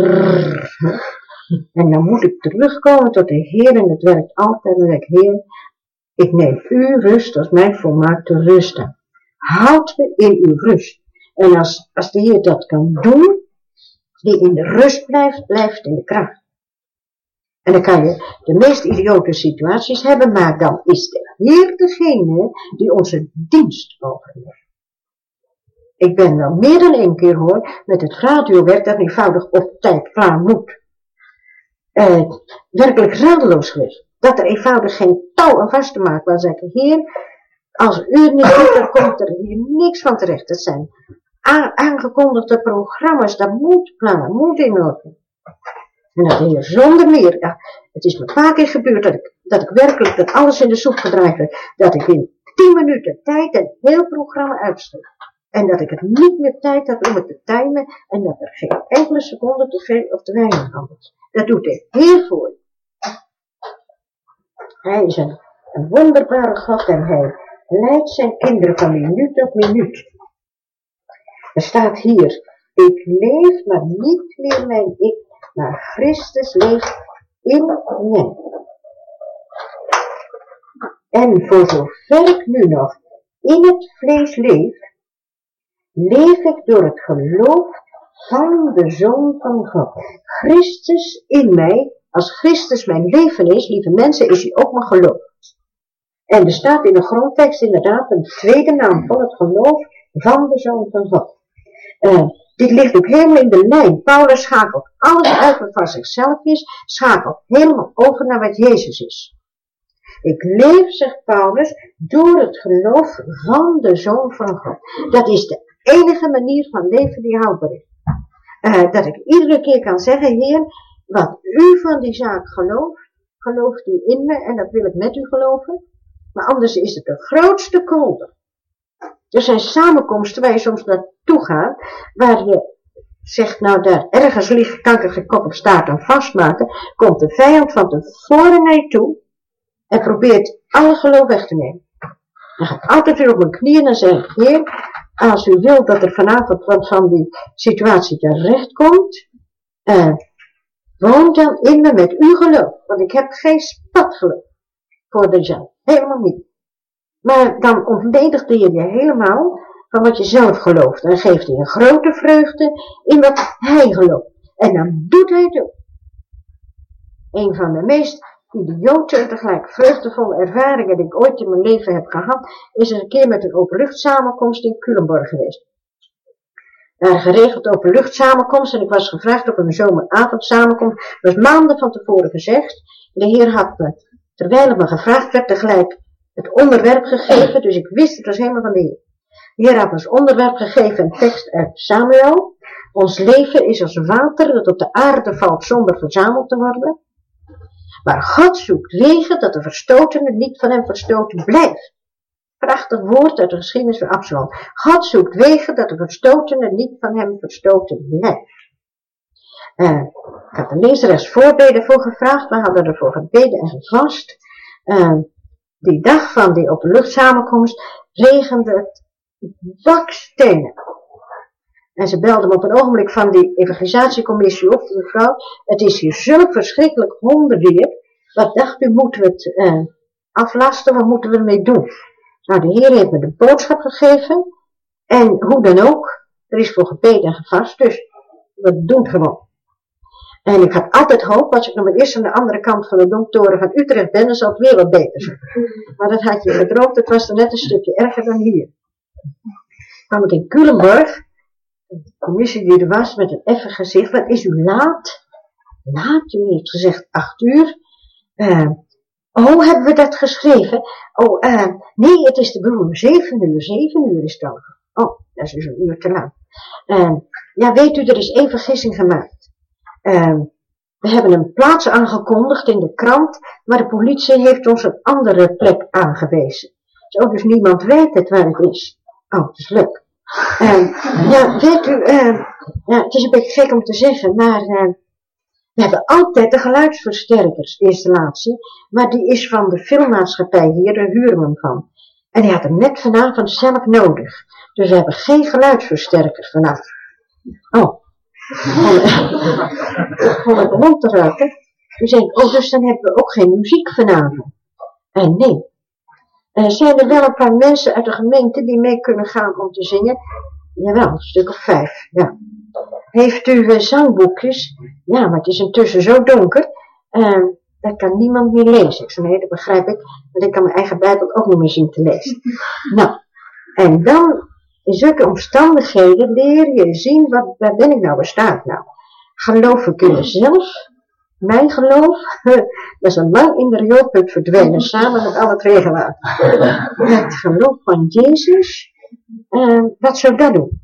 en dan moet ik terugkomen tot de Heer, en het werkt altijd. Dan denk ik, Heer, ik neem uw rust als mijn volmaakte rust aan. Houd me in uw rust. En als, als de Heer dat kan doen, die in de rust blijft, blijft in de kracht. En dan kan je de meest idiote situaties hebben, maar dan is de Heer degene die onze dienst overneemt. Ik ben wel meer dan één keer hoor, met het radiowerk dat eenvoudig op tijd klaar moet. Uh, werkelijk radeloos geweest. Dat er eenvoudig geen touw aan vast te maken was. Zeg ik, Heer, als u het niet doet, dan komt er hier niks van terecht. Dat zijn aangekondigde programma's, dat moet klaar, moet in orde. En dat hier zonder meer, ja, het is me een paar keer gebeurd dat ik, dat ik werkelijk dat alles in de soep gedraaid werd, dat ik in tien minuten tijd een heel programma uitstond. En dat ik het niet meer tijd had om het te timen en dat er geen enkele seconde te veel of te weinig aan was. Dat doet de Heer voor je. Hij is een, een wonderbare God en hij leidt zijn kinderen van minuut op minuut. Er staat hier, ik leef, maar niet meer mijn ik, maar Christus leeft in mij. En voor zover ik nu nog in het vlees leef, leef ik door het geloof van de Zoon van God. Christus in mij, als Christus mijn leven is, lieve mensen, is hij ook mijn geloof. En er staat in de grondtekst inderdaad een tweede naam van het geloof van de Zoon van God. Uh, dit ligt ook helemaal in de lijn. Paulus schakelt alles uit wat van zichzelf is, schakelt helemaal over naar wat Jezus is. Ik leef, zegt Paulus, door het geloof van de Zoon van God. Dat is de enige manier van leven die houdbaar is. Uh, dat ik iedere keer kan zeggen, Heer, wat u van die zaak gelooft, gelooft u in me en dat wil ik met u geloven. Maar anders is het de grootste kolder. Er zijn samenkomsten waar je soms naartoe gaat, waar je zegt, nou daar ergens ligt, kan ik er geen kop op staart aan vastmaken, komt de vijand van tevoren naar je toe en probeert alle geloof weg te nemen. Dan ga ik altijd weer op mijn knieën en dan zeg ik, Heer, als u wilt dat er vanavond wat van die situatie terecht komt, uh, woon dan in me met uw geloof, want ik heb geen spatgeloof voor de zaak, helemaal niet. Maar dan ontledigde je je helemaal van wat je zelf gelooft. En geeft hij een grote vreugde in wat hij gelooft. En dan doet hij het ook. Een van de meest idiote en tegelijk vreugdevolle ervaringen die ik ooit in mijn leven heb gehad, is er een keer met een openluchtsamenkomst in Culemborg geweest. Daar geregeld openluchtsamenkomst en ik was gevraagd op een zomeravondsamenkomst. Dat was maanden van tevoren gezegd. De Heer had me, terwijl het me gevraagd werd, tegelijk het onderwerp gegeven, dus ik wist het was helemaal van de Heer. De Heer had ons onderwerp gegeven, een tekst uit Samuel. Ons leven is als water dat op de aarde valt zonder verzameld te worden. Maar God zoekt wegen dat de verstotene niet van hem verstoten blijft. Prachtig woord uit de geschiedenis van Absalom. God zoekt wegen dat de verstotene niet van hem verstoten blijft. Uh, ik had de lezeres voorbeden voor gevraagd, we hadden ervoor gebeden en gevast. Uh, die dag van die openluchtsamenkomst regende het bakstenen. En ze belde me op een ogenblik van die evangelisatiecommissie op, mevrouw, het is hier zo verschrikkelijk hondenweer. Wat dacht u, moeten we het uh, aflasten, wat moeten we ermee doen? Nou, de Heer heeft me de boodschap gegeven. En hoe dan ook, er is voor gebeden en gevast, dus we doen het gewoon. En ik had altijd hoop, als ik nog maar eerst aan de andere kant van de Domtoren van Utrecht ben, dan zal het weer wat beter zijn. Maar dat had je gedroomd, het was er net een stukje erger dan hier. kwam ik in Culemborg, de commissie die er was, met een effen gezicht, wat is u laat? Laat, u heeft gezegd acht uur. Uh, oh, hebben we dat geschreven? Oh, uh, nee, het is de bedoeling, zeven uur, zeven uur is het al. Oh, dat is dus een uur te laat. Uh, ja, weet u, er is één vergissing gemaakt. Uh, we hebben een plaats aangekondigd in de krant, maar de politie heeft ons een andere plek aangewezen. Zo, dus niemand weet het waar het is. Oh, dat is leuk. Uh, ja, weet u, uh, ja, het is een beetje gek om te zeggen, maar uh, we hebben altijd de geluidsversterkersinstallatie, maar die is van de filmmaatschappij hier, daar huren we hem van. En die had hem net vanavond zelf nodig. Dus we hebben geen geluidsversterker vanavond. Oh. Ik vond het rond te ruiken. Toen zei ik, oh, dus dan hebben we ook geen muziek vanavond. En nee. Er zijn er wel een paar mensen uit de gemeente die mee kunnen gaan om te zingen. Jawel, een stuk of vijf, ja. Heeft u uh, zangboekjes? Ja, maar het is intussen zo donker. Uh, dat kan niemand meer lezen. Ik zei, nee, dat begrijp ik. Want ik kan mijn eigen Bijbel ook niet meer zien te lezen. Nou, en dan, in zulke omstandigheden, leer je zien, wat, waar ben ik nou, waar sta ik nou? Geloven kunnen zelf. Mijn geloof, dat is al lang in de rioolput verdwenen, samen met al het regenwater. Het geloof van Jezus, uh, wat zou dat doen?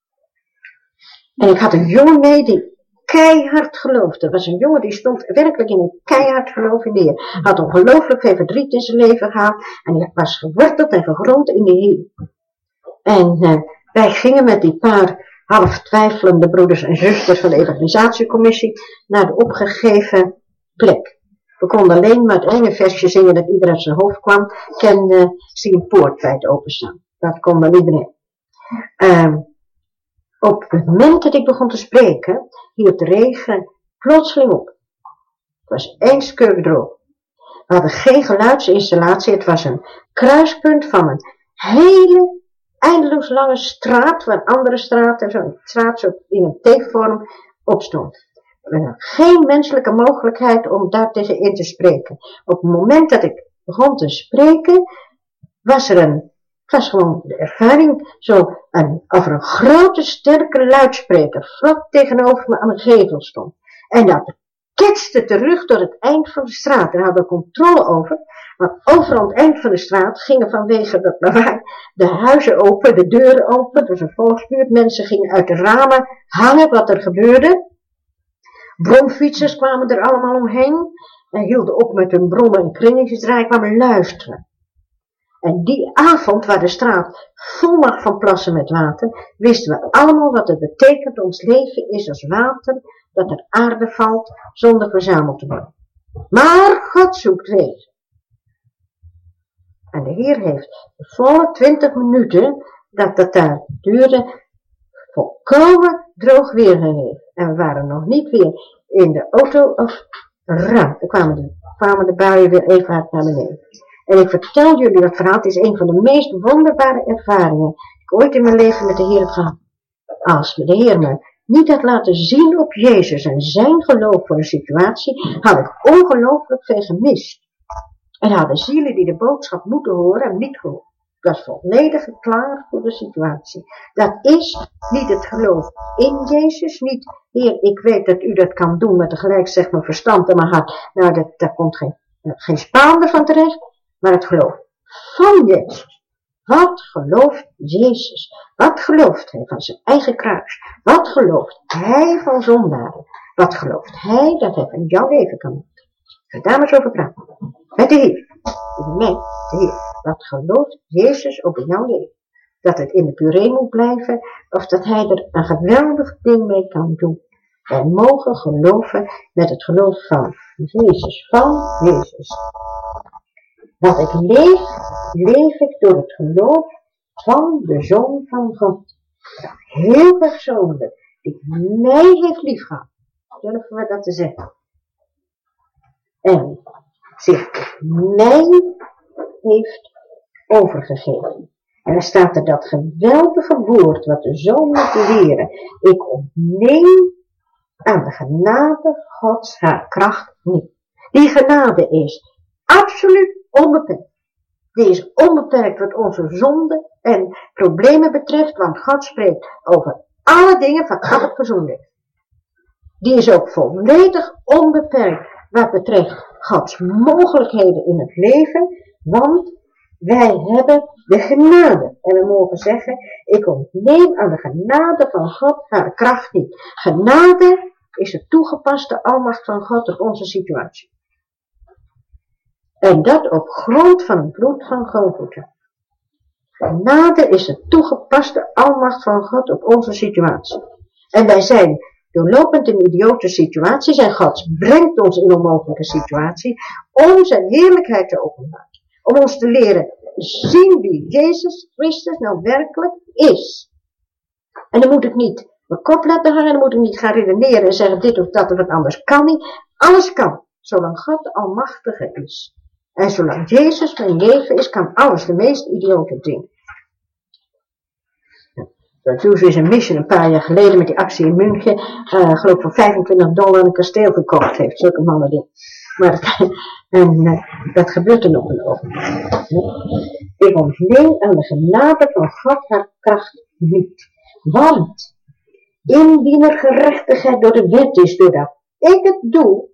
En ik had een jongen mee die keihard geloofde. Er was een jongen die stond werkelijk in een keihard geloof in de Heer. Had ongelooflijk veel verdriet in zijn leven gehad. En hij was geworteld en gegrond in de Heer. En uh, wij gingen met die paar half twijfelende broeders en zusters van de evangelisatiecommissie naar de opgegeven plek. We konden alleen maar het ene versje zingen dat iedereen uit zijn hoofd kwam. Kende, zie een poort wijd openstaan. Dat kon dan iedereen. Uh, Op het moment dat ik begon te spreken, hield de regen plotseling op. Het was eens kurkdroog. We hadden geen geluidsinstallatie, het was een kruispunt van een hele eindeloos lange straat, waar andere straten, zo'n straat zo in een T-vorm opstond. We hadden geen menselijke mogelijkheid om daar tegenin te spreken. Op het moment dat ik begon te spreken, was er een Het was gewoon de ervaring, zo een, of er een grote, sterke luidspreker vlak tegenover me aan de gevel stond. En dat ketste terug tot het eind van de straat. Daar hadden we controle over, want overal aan het eind van de straat gingen vanwege dat lawaai de huizen open, de deuren open. Het was een volksbuurt, mensen gingen uit de ramen hangen wat er gebeurde. Bromfietsers kwamen er allemaal omheen en hielden op met hun brommen en kringetjes draaien, kwamen luisteren. En die avond, waar de straat vol lag van plassen met water, wisten we allemaal wat het betekent. Ons leven is als water dat er aarde valt zonder verzameld te worden. Maar God zoekt wegen. En de Heer heeft de volle twintig minuten dat dat daar duurde, volkomen droog weer gegeven. En we waren nog niet weer in de auto of raam. Dan kwamen de, kwamen de buien weer even hard naar beneden. En ik vertel jullie dat verhaal, het is een van de meest wonderbare ervaringen die ik ooit in mijn leven met de Heer heb gehad. Als de Heer me niet had laten zien op Jezus en zijn geloof voor een situatie, had ik ongelooflijk veel gemist. En hadden zielen die de boodschap moeten horen en niet gehoord. Ik was volledig klaar voor de situatie. Dat is niet het geloof in Jezus, niet, Heer, ik weet dat u dat kan doen, maar tegelijk zegt mijn verstand en mijn hart, nou, dat, daar komt geen, geen spaande van terecht. Maar het geloof van Jezus. Wat gelooft Jezus? Wat gelooft hij van zijn eigen kruis? Wat gelooft hij van zondaren? Wat gelooft hij dat hij van jouw leven kan doen? Ik ga daar maar eens over praten. Met de Heer. Met mij, de Heer. Wat gelooft Jezus ook in jouw leven? Dat het in de puree moet blijven, of dat hij er een geweldig ding mee kan doen. Wij mogen geloven met het geloof van Jezus. Van Jezus. Wat ik leef, leef ik door het geloof van de Zoon van God. Heel persoonlijk, die mij heeft liefgehad. Durven we dat te zeggen? En zich mij heeft overgegeven. En dan staat er dat geweldige woord wat de zoon moet leren. Ik ontneem aan de genade Gods haar kracht niet. Die genade is absoluut onbeperkt. Die is onbeperkt wat onze zonden en problemen betreft, want God spreekt over alle dingen vanaf het verzoenlicht. Die is ook volledig onbeperkt wat betreft Gods mogelijkheden in het leven, want wij hebben de genade. En we mogen zeggen, ik ontneem aan de genade van God haar kracht niet. Genade is de toegepaste almacht van God op onze situatie. En dat op grond van het bloed van Golgotha. Genade is de toegepaste almacht van God op onze situatie. En wij zijn doorlopend in idiote situaties en God brengt ons in onmogelijke situaties om zijn heerlijkheid te openbaren. Om ons te leren zien wie Jezus Christus nou werkelijk is. En dan moet ik niet mijn kop laten hangen, dan moet ik niet gaan redeneren en zeggen dit of dat of wat anders kan niet. Alles kan, zolang God de Almachtige is. En zolang Jezus mijn leven is, kan alles, de meest idiote dingen. Toen is een mission een paar jaar geleden met die actie in München, uh, geloof ik voor vijfentwintig dollar een kasteel gekocht heeft, zulke mannen dingen. Maar dat, en, uh, dat gebeurt er nog een ogenblik. Ik ontneem aan de genade van God haar kracht niet. Want indien er gerechtigheid door de wet is, doordat ik het doe,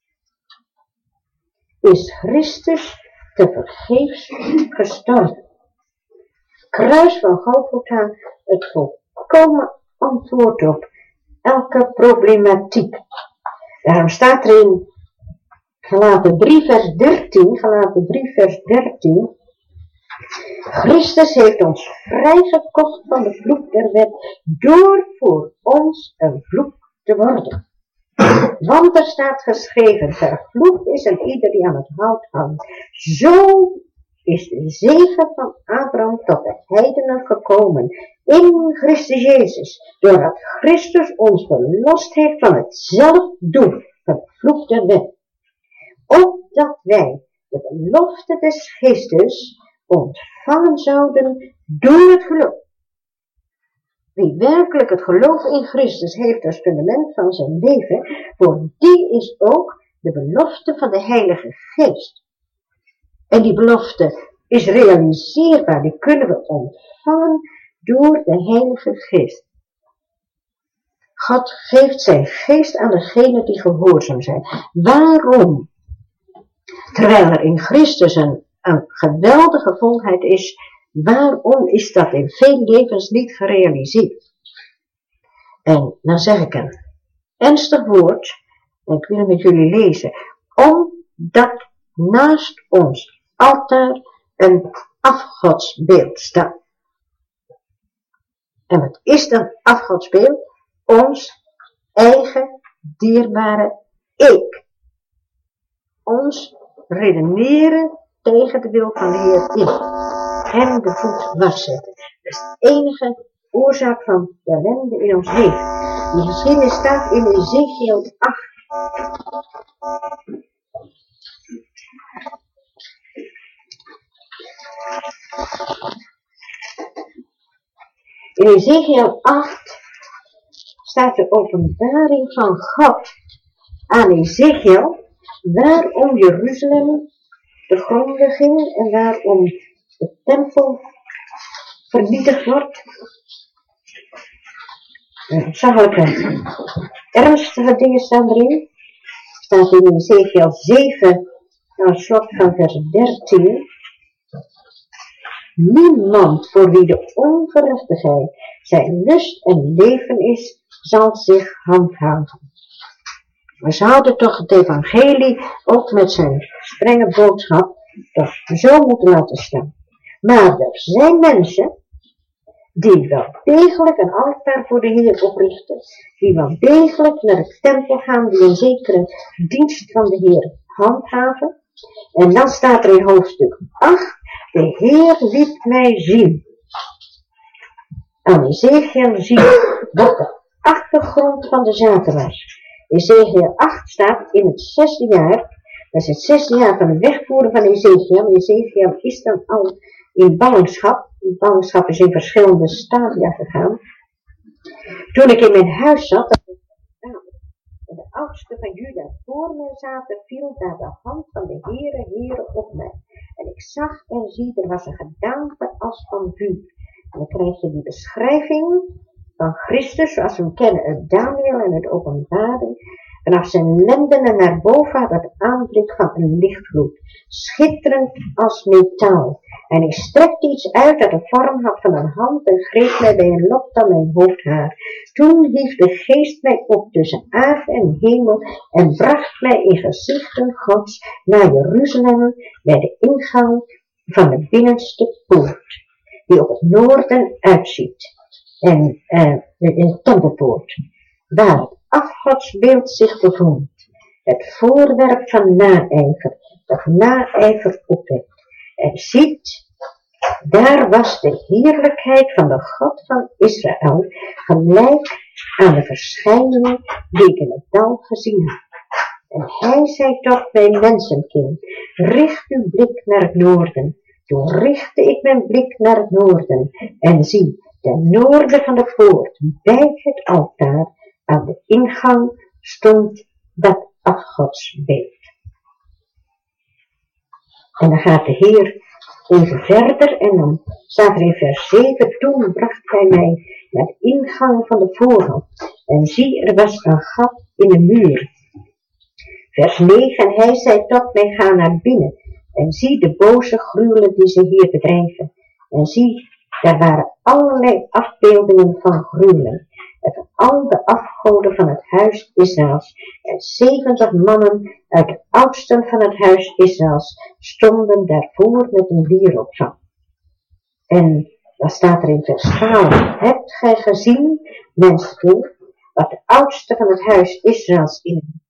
is Christus te vergeefs gestorven. Kruis van Golgotha, het volkomen antwoord op elke problematiek. Daarom staat er in Galaten drie vers dertien, Galaten drie vers dertien, Christus heeft ons vrijgekocht van de vloek der wet, door voor ons een vloek te worden. Want er staat geschreven, vervloekt is en ieder die aan het hout hangt. Zo is de zegen van Abraham tot de heidenen gekomen, in Christus Jezus, doordat Christus ons verlost heeft van het zelf doen, van het vloek der wet. Opdat wij de belofte des Geestes ontvangen zouden door het geloof. Wie werkelijk het geloof in Christus heeft als fundament van zijn leven, voor die is ook de belofte van de Heilige Geest. En die belofte is realiseerbaar, die kunnen we ontvangen door de Heilige Geest. God geeft zijn geest aan degenen die gehoorzaam zijn. Waarom? Terwijl er in Christus een, een geweldige volheid is, waarom is dat in veel levens niet gerealiseerd? En dan zeg ik een ernstig woord, en ik wil het met jullie lezen, omdat naast ons altaar een afgodsbeeld staat. En wat is dat afgodsbeeld? Ons eigen dierbare ik. Ons redeneren tegen de wil van de Heer in. Hem de voet waszetten. Dat is de enige oorzaak van de ellende in ons leven. Die geschiedenis staat in Ezekiel acht. In Ezekiel acht staat de openbaring van God aan Ezekiel, waarom Jeruzalem te gronden ging en waarom de tempel vernietigd wordt. Zachtelijke, ernstige dingen staan erin. Staat in Ezekiel zeven, aan het slot van vers dertien. Niemand voor wie de ongerechtigheid zijn lust en leven is, zal zich handhaven. We zouden toch het evangelie ook met zijn strenge boodschap toch zo moeten laten staan. Maar er zijn mensen die wel degelijk een altaar voor de Heer oprichten, die wel degelijk naar de tempel gaan, die een zekere dienst van de Heer handhaven. En dan staat er in hoofdstuk acht, de Heer liet mij zien. Aan Ezekiel zien wat de achtergrond van de zaken was. Ezekiel acht staat in het zesde jaar, dat is het zesde jaar van het wegvoeren van Ezekiel. Ezekiel is dan al in ballingschap. Ballingschap is in verschillende stadia gegaan. Toen ik in mijn huis zat, en de oudste van Juda voor mij zaten, viel daar de hand van de Heere, Heere op mij. En ik zag en zie, er was een gedaante als van vuur. En dan krijg je die beschrijving van Christus, zoals we hem kennen uit Daniel en het Openbaring. Vanaf zijn lenden en naar boven had het aanblik van een lichtgloed, schitterend als metaal. En ik strekte iets uit dat de vorm had van een hand en greep mij bij een lok van mijn hoofdhaar. Toen hief de geest mij op tussen aarde en hemel en bracht mij in gezichten Gods naar Jeruzalem bij de ingang van de binnenste poort, die op het noorden uitziet. En uh, de tempelpoort, waar het afgodsbeeld zich bevond, het voorwerp van naijver, dat naijver opwekt. En ziet, daar was de heerlijkheid van de God van Israël, gelijk aan de verschijning die ik in het dal gezien had. En hij zei tot mijn mensenkind, richt uw blik naar het noorden. Toen richtte ik mijn blik naar het noorden, en zie, ten noorden van de poort, bij het altaar, aan de ingang stond dat afgodsbeeld. En dan gaat de Heer even verder en dan staat er in vers zeven, toen bracht hij mij naar de ingang van de voorhof. En zie, er was een gat in de muur. Vers negen, en hij zei tot mij, ga naar binnen. En zie de boze gruwelen die ze hier bedrijven. En zie, daar waren allerlei afbeeldingen van gruwelen. En van al de afgoden van het huis Israëls. En zeventig mannen uit de oudsten van het huis Israëls stonden daarvoor met een wierookvlam. En dan staat er in vers twaalf, hebt gij gezien, mensenkind, wat de oudsten van het huis Israëls in het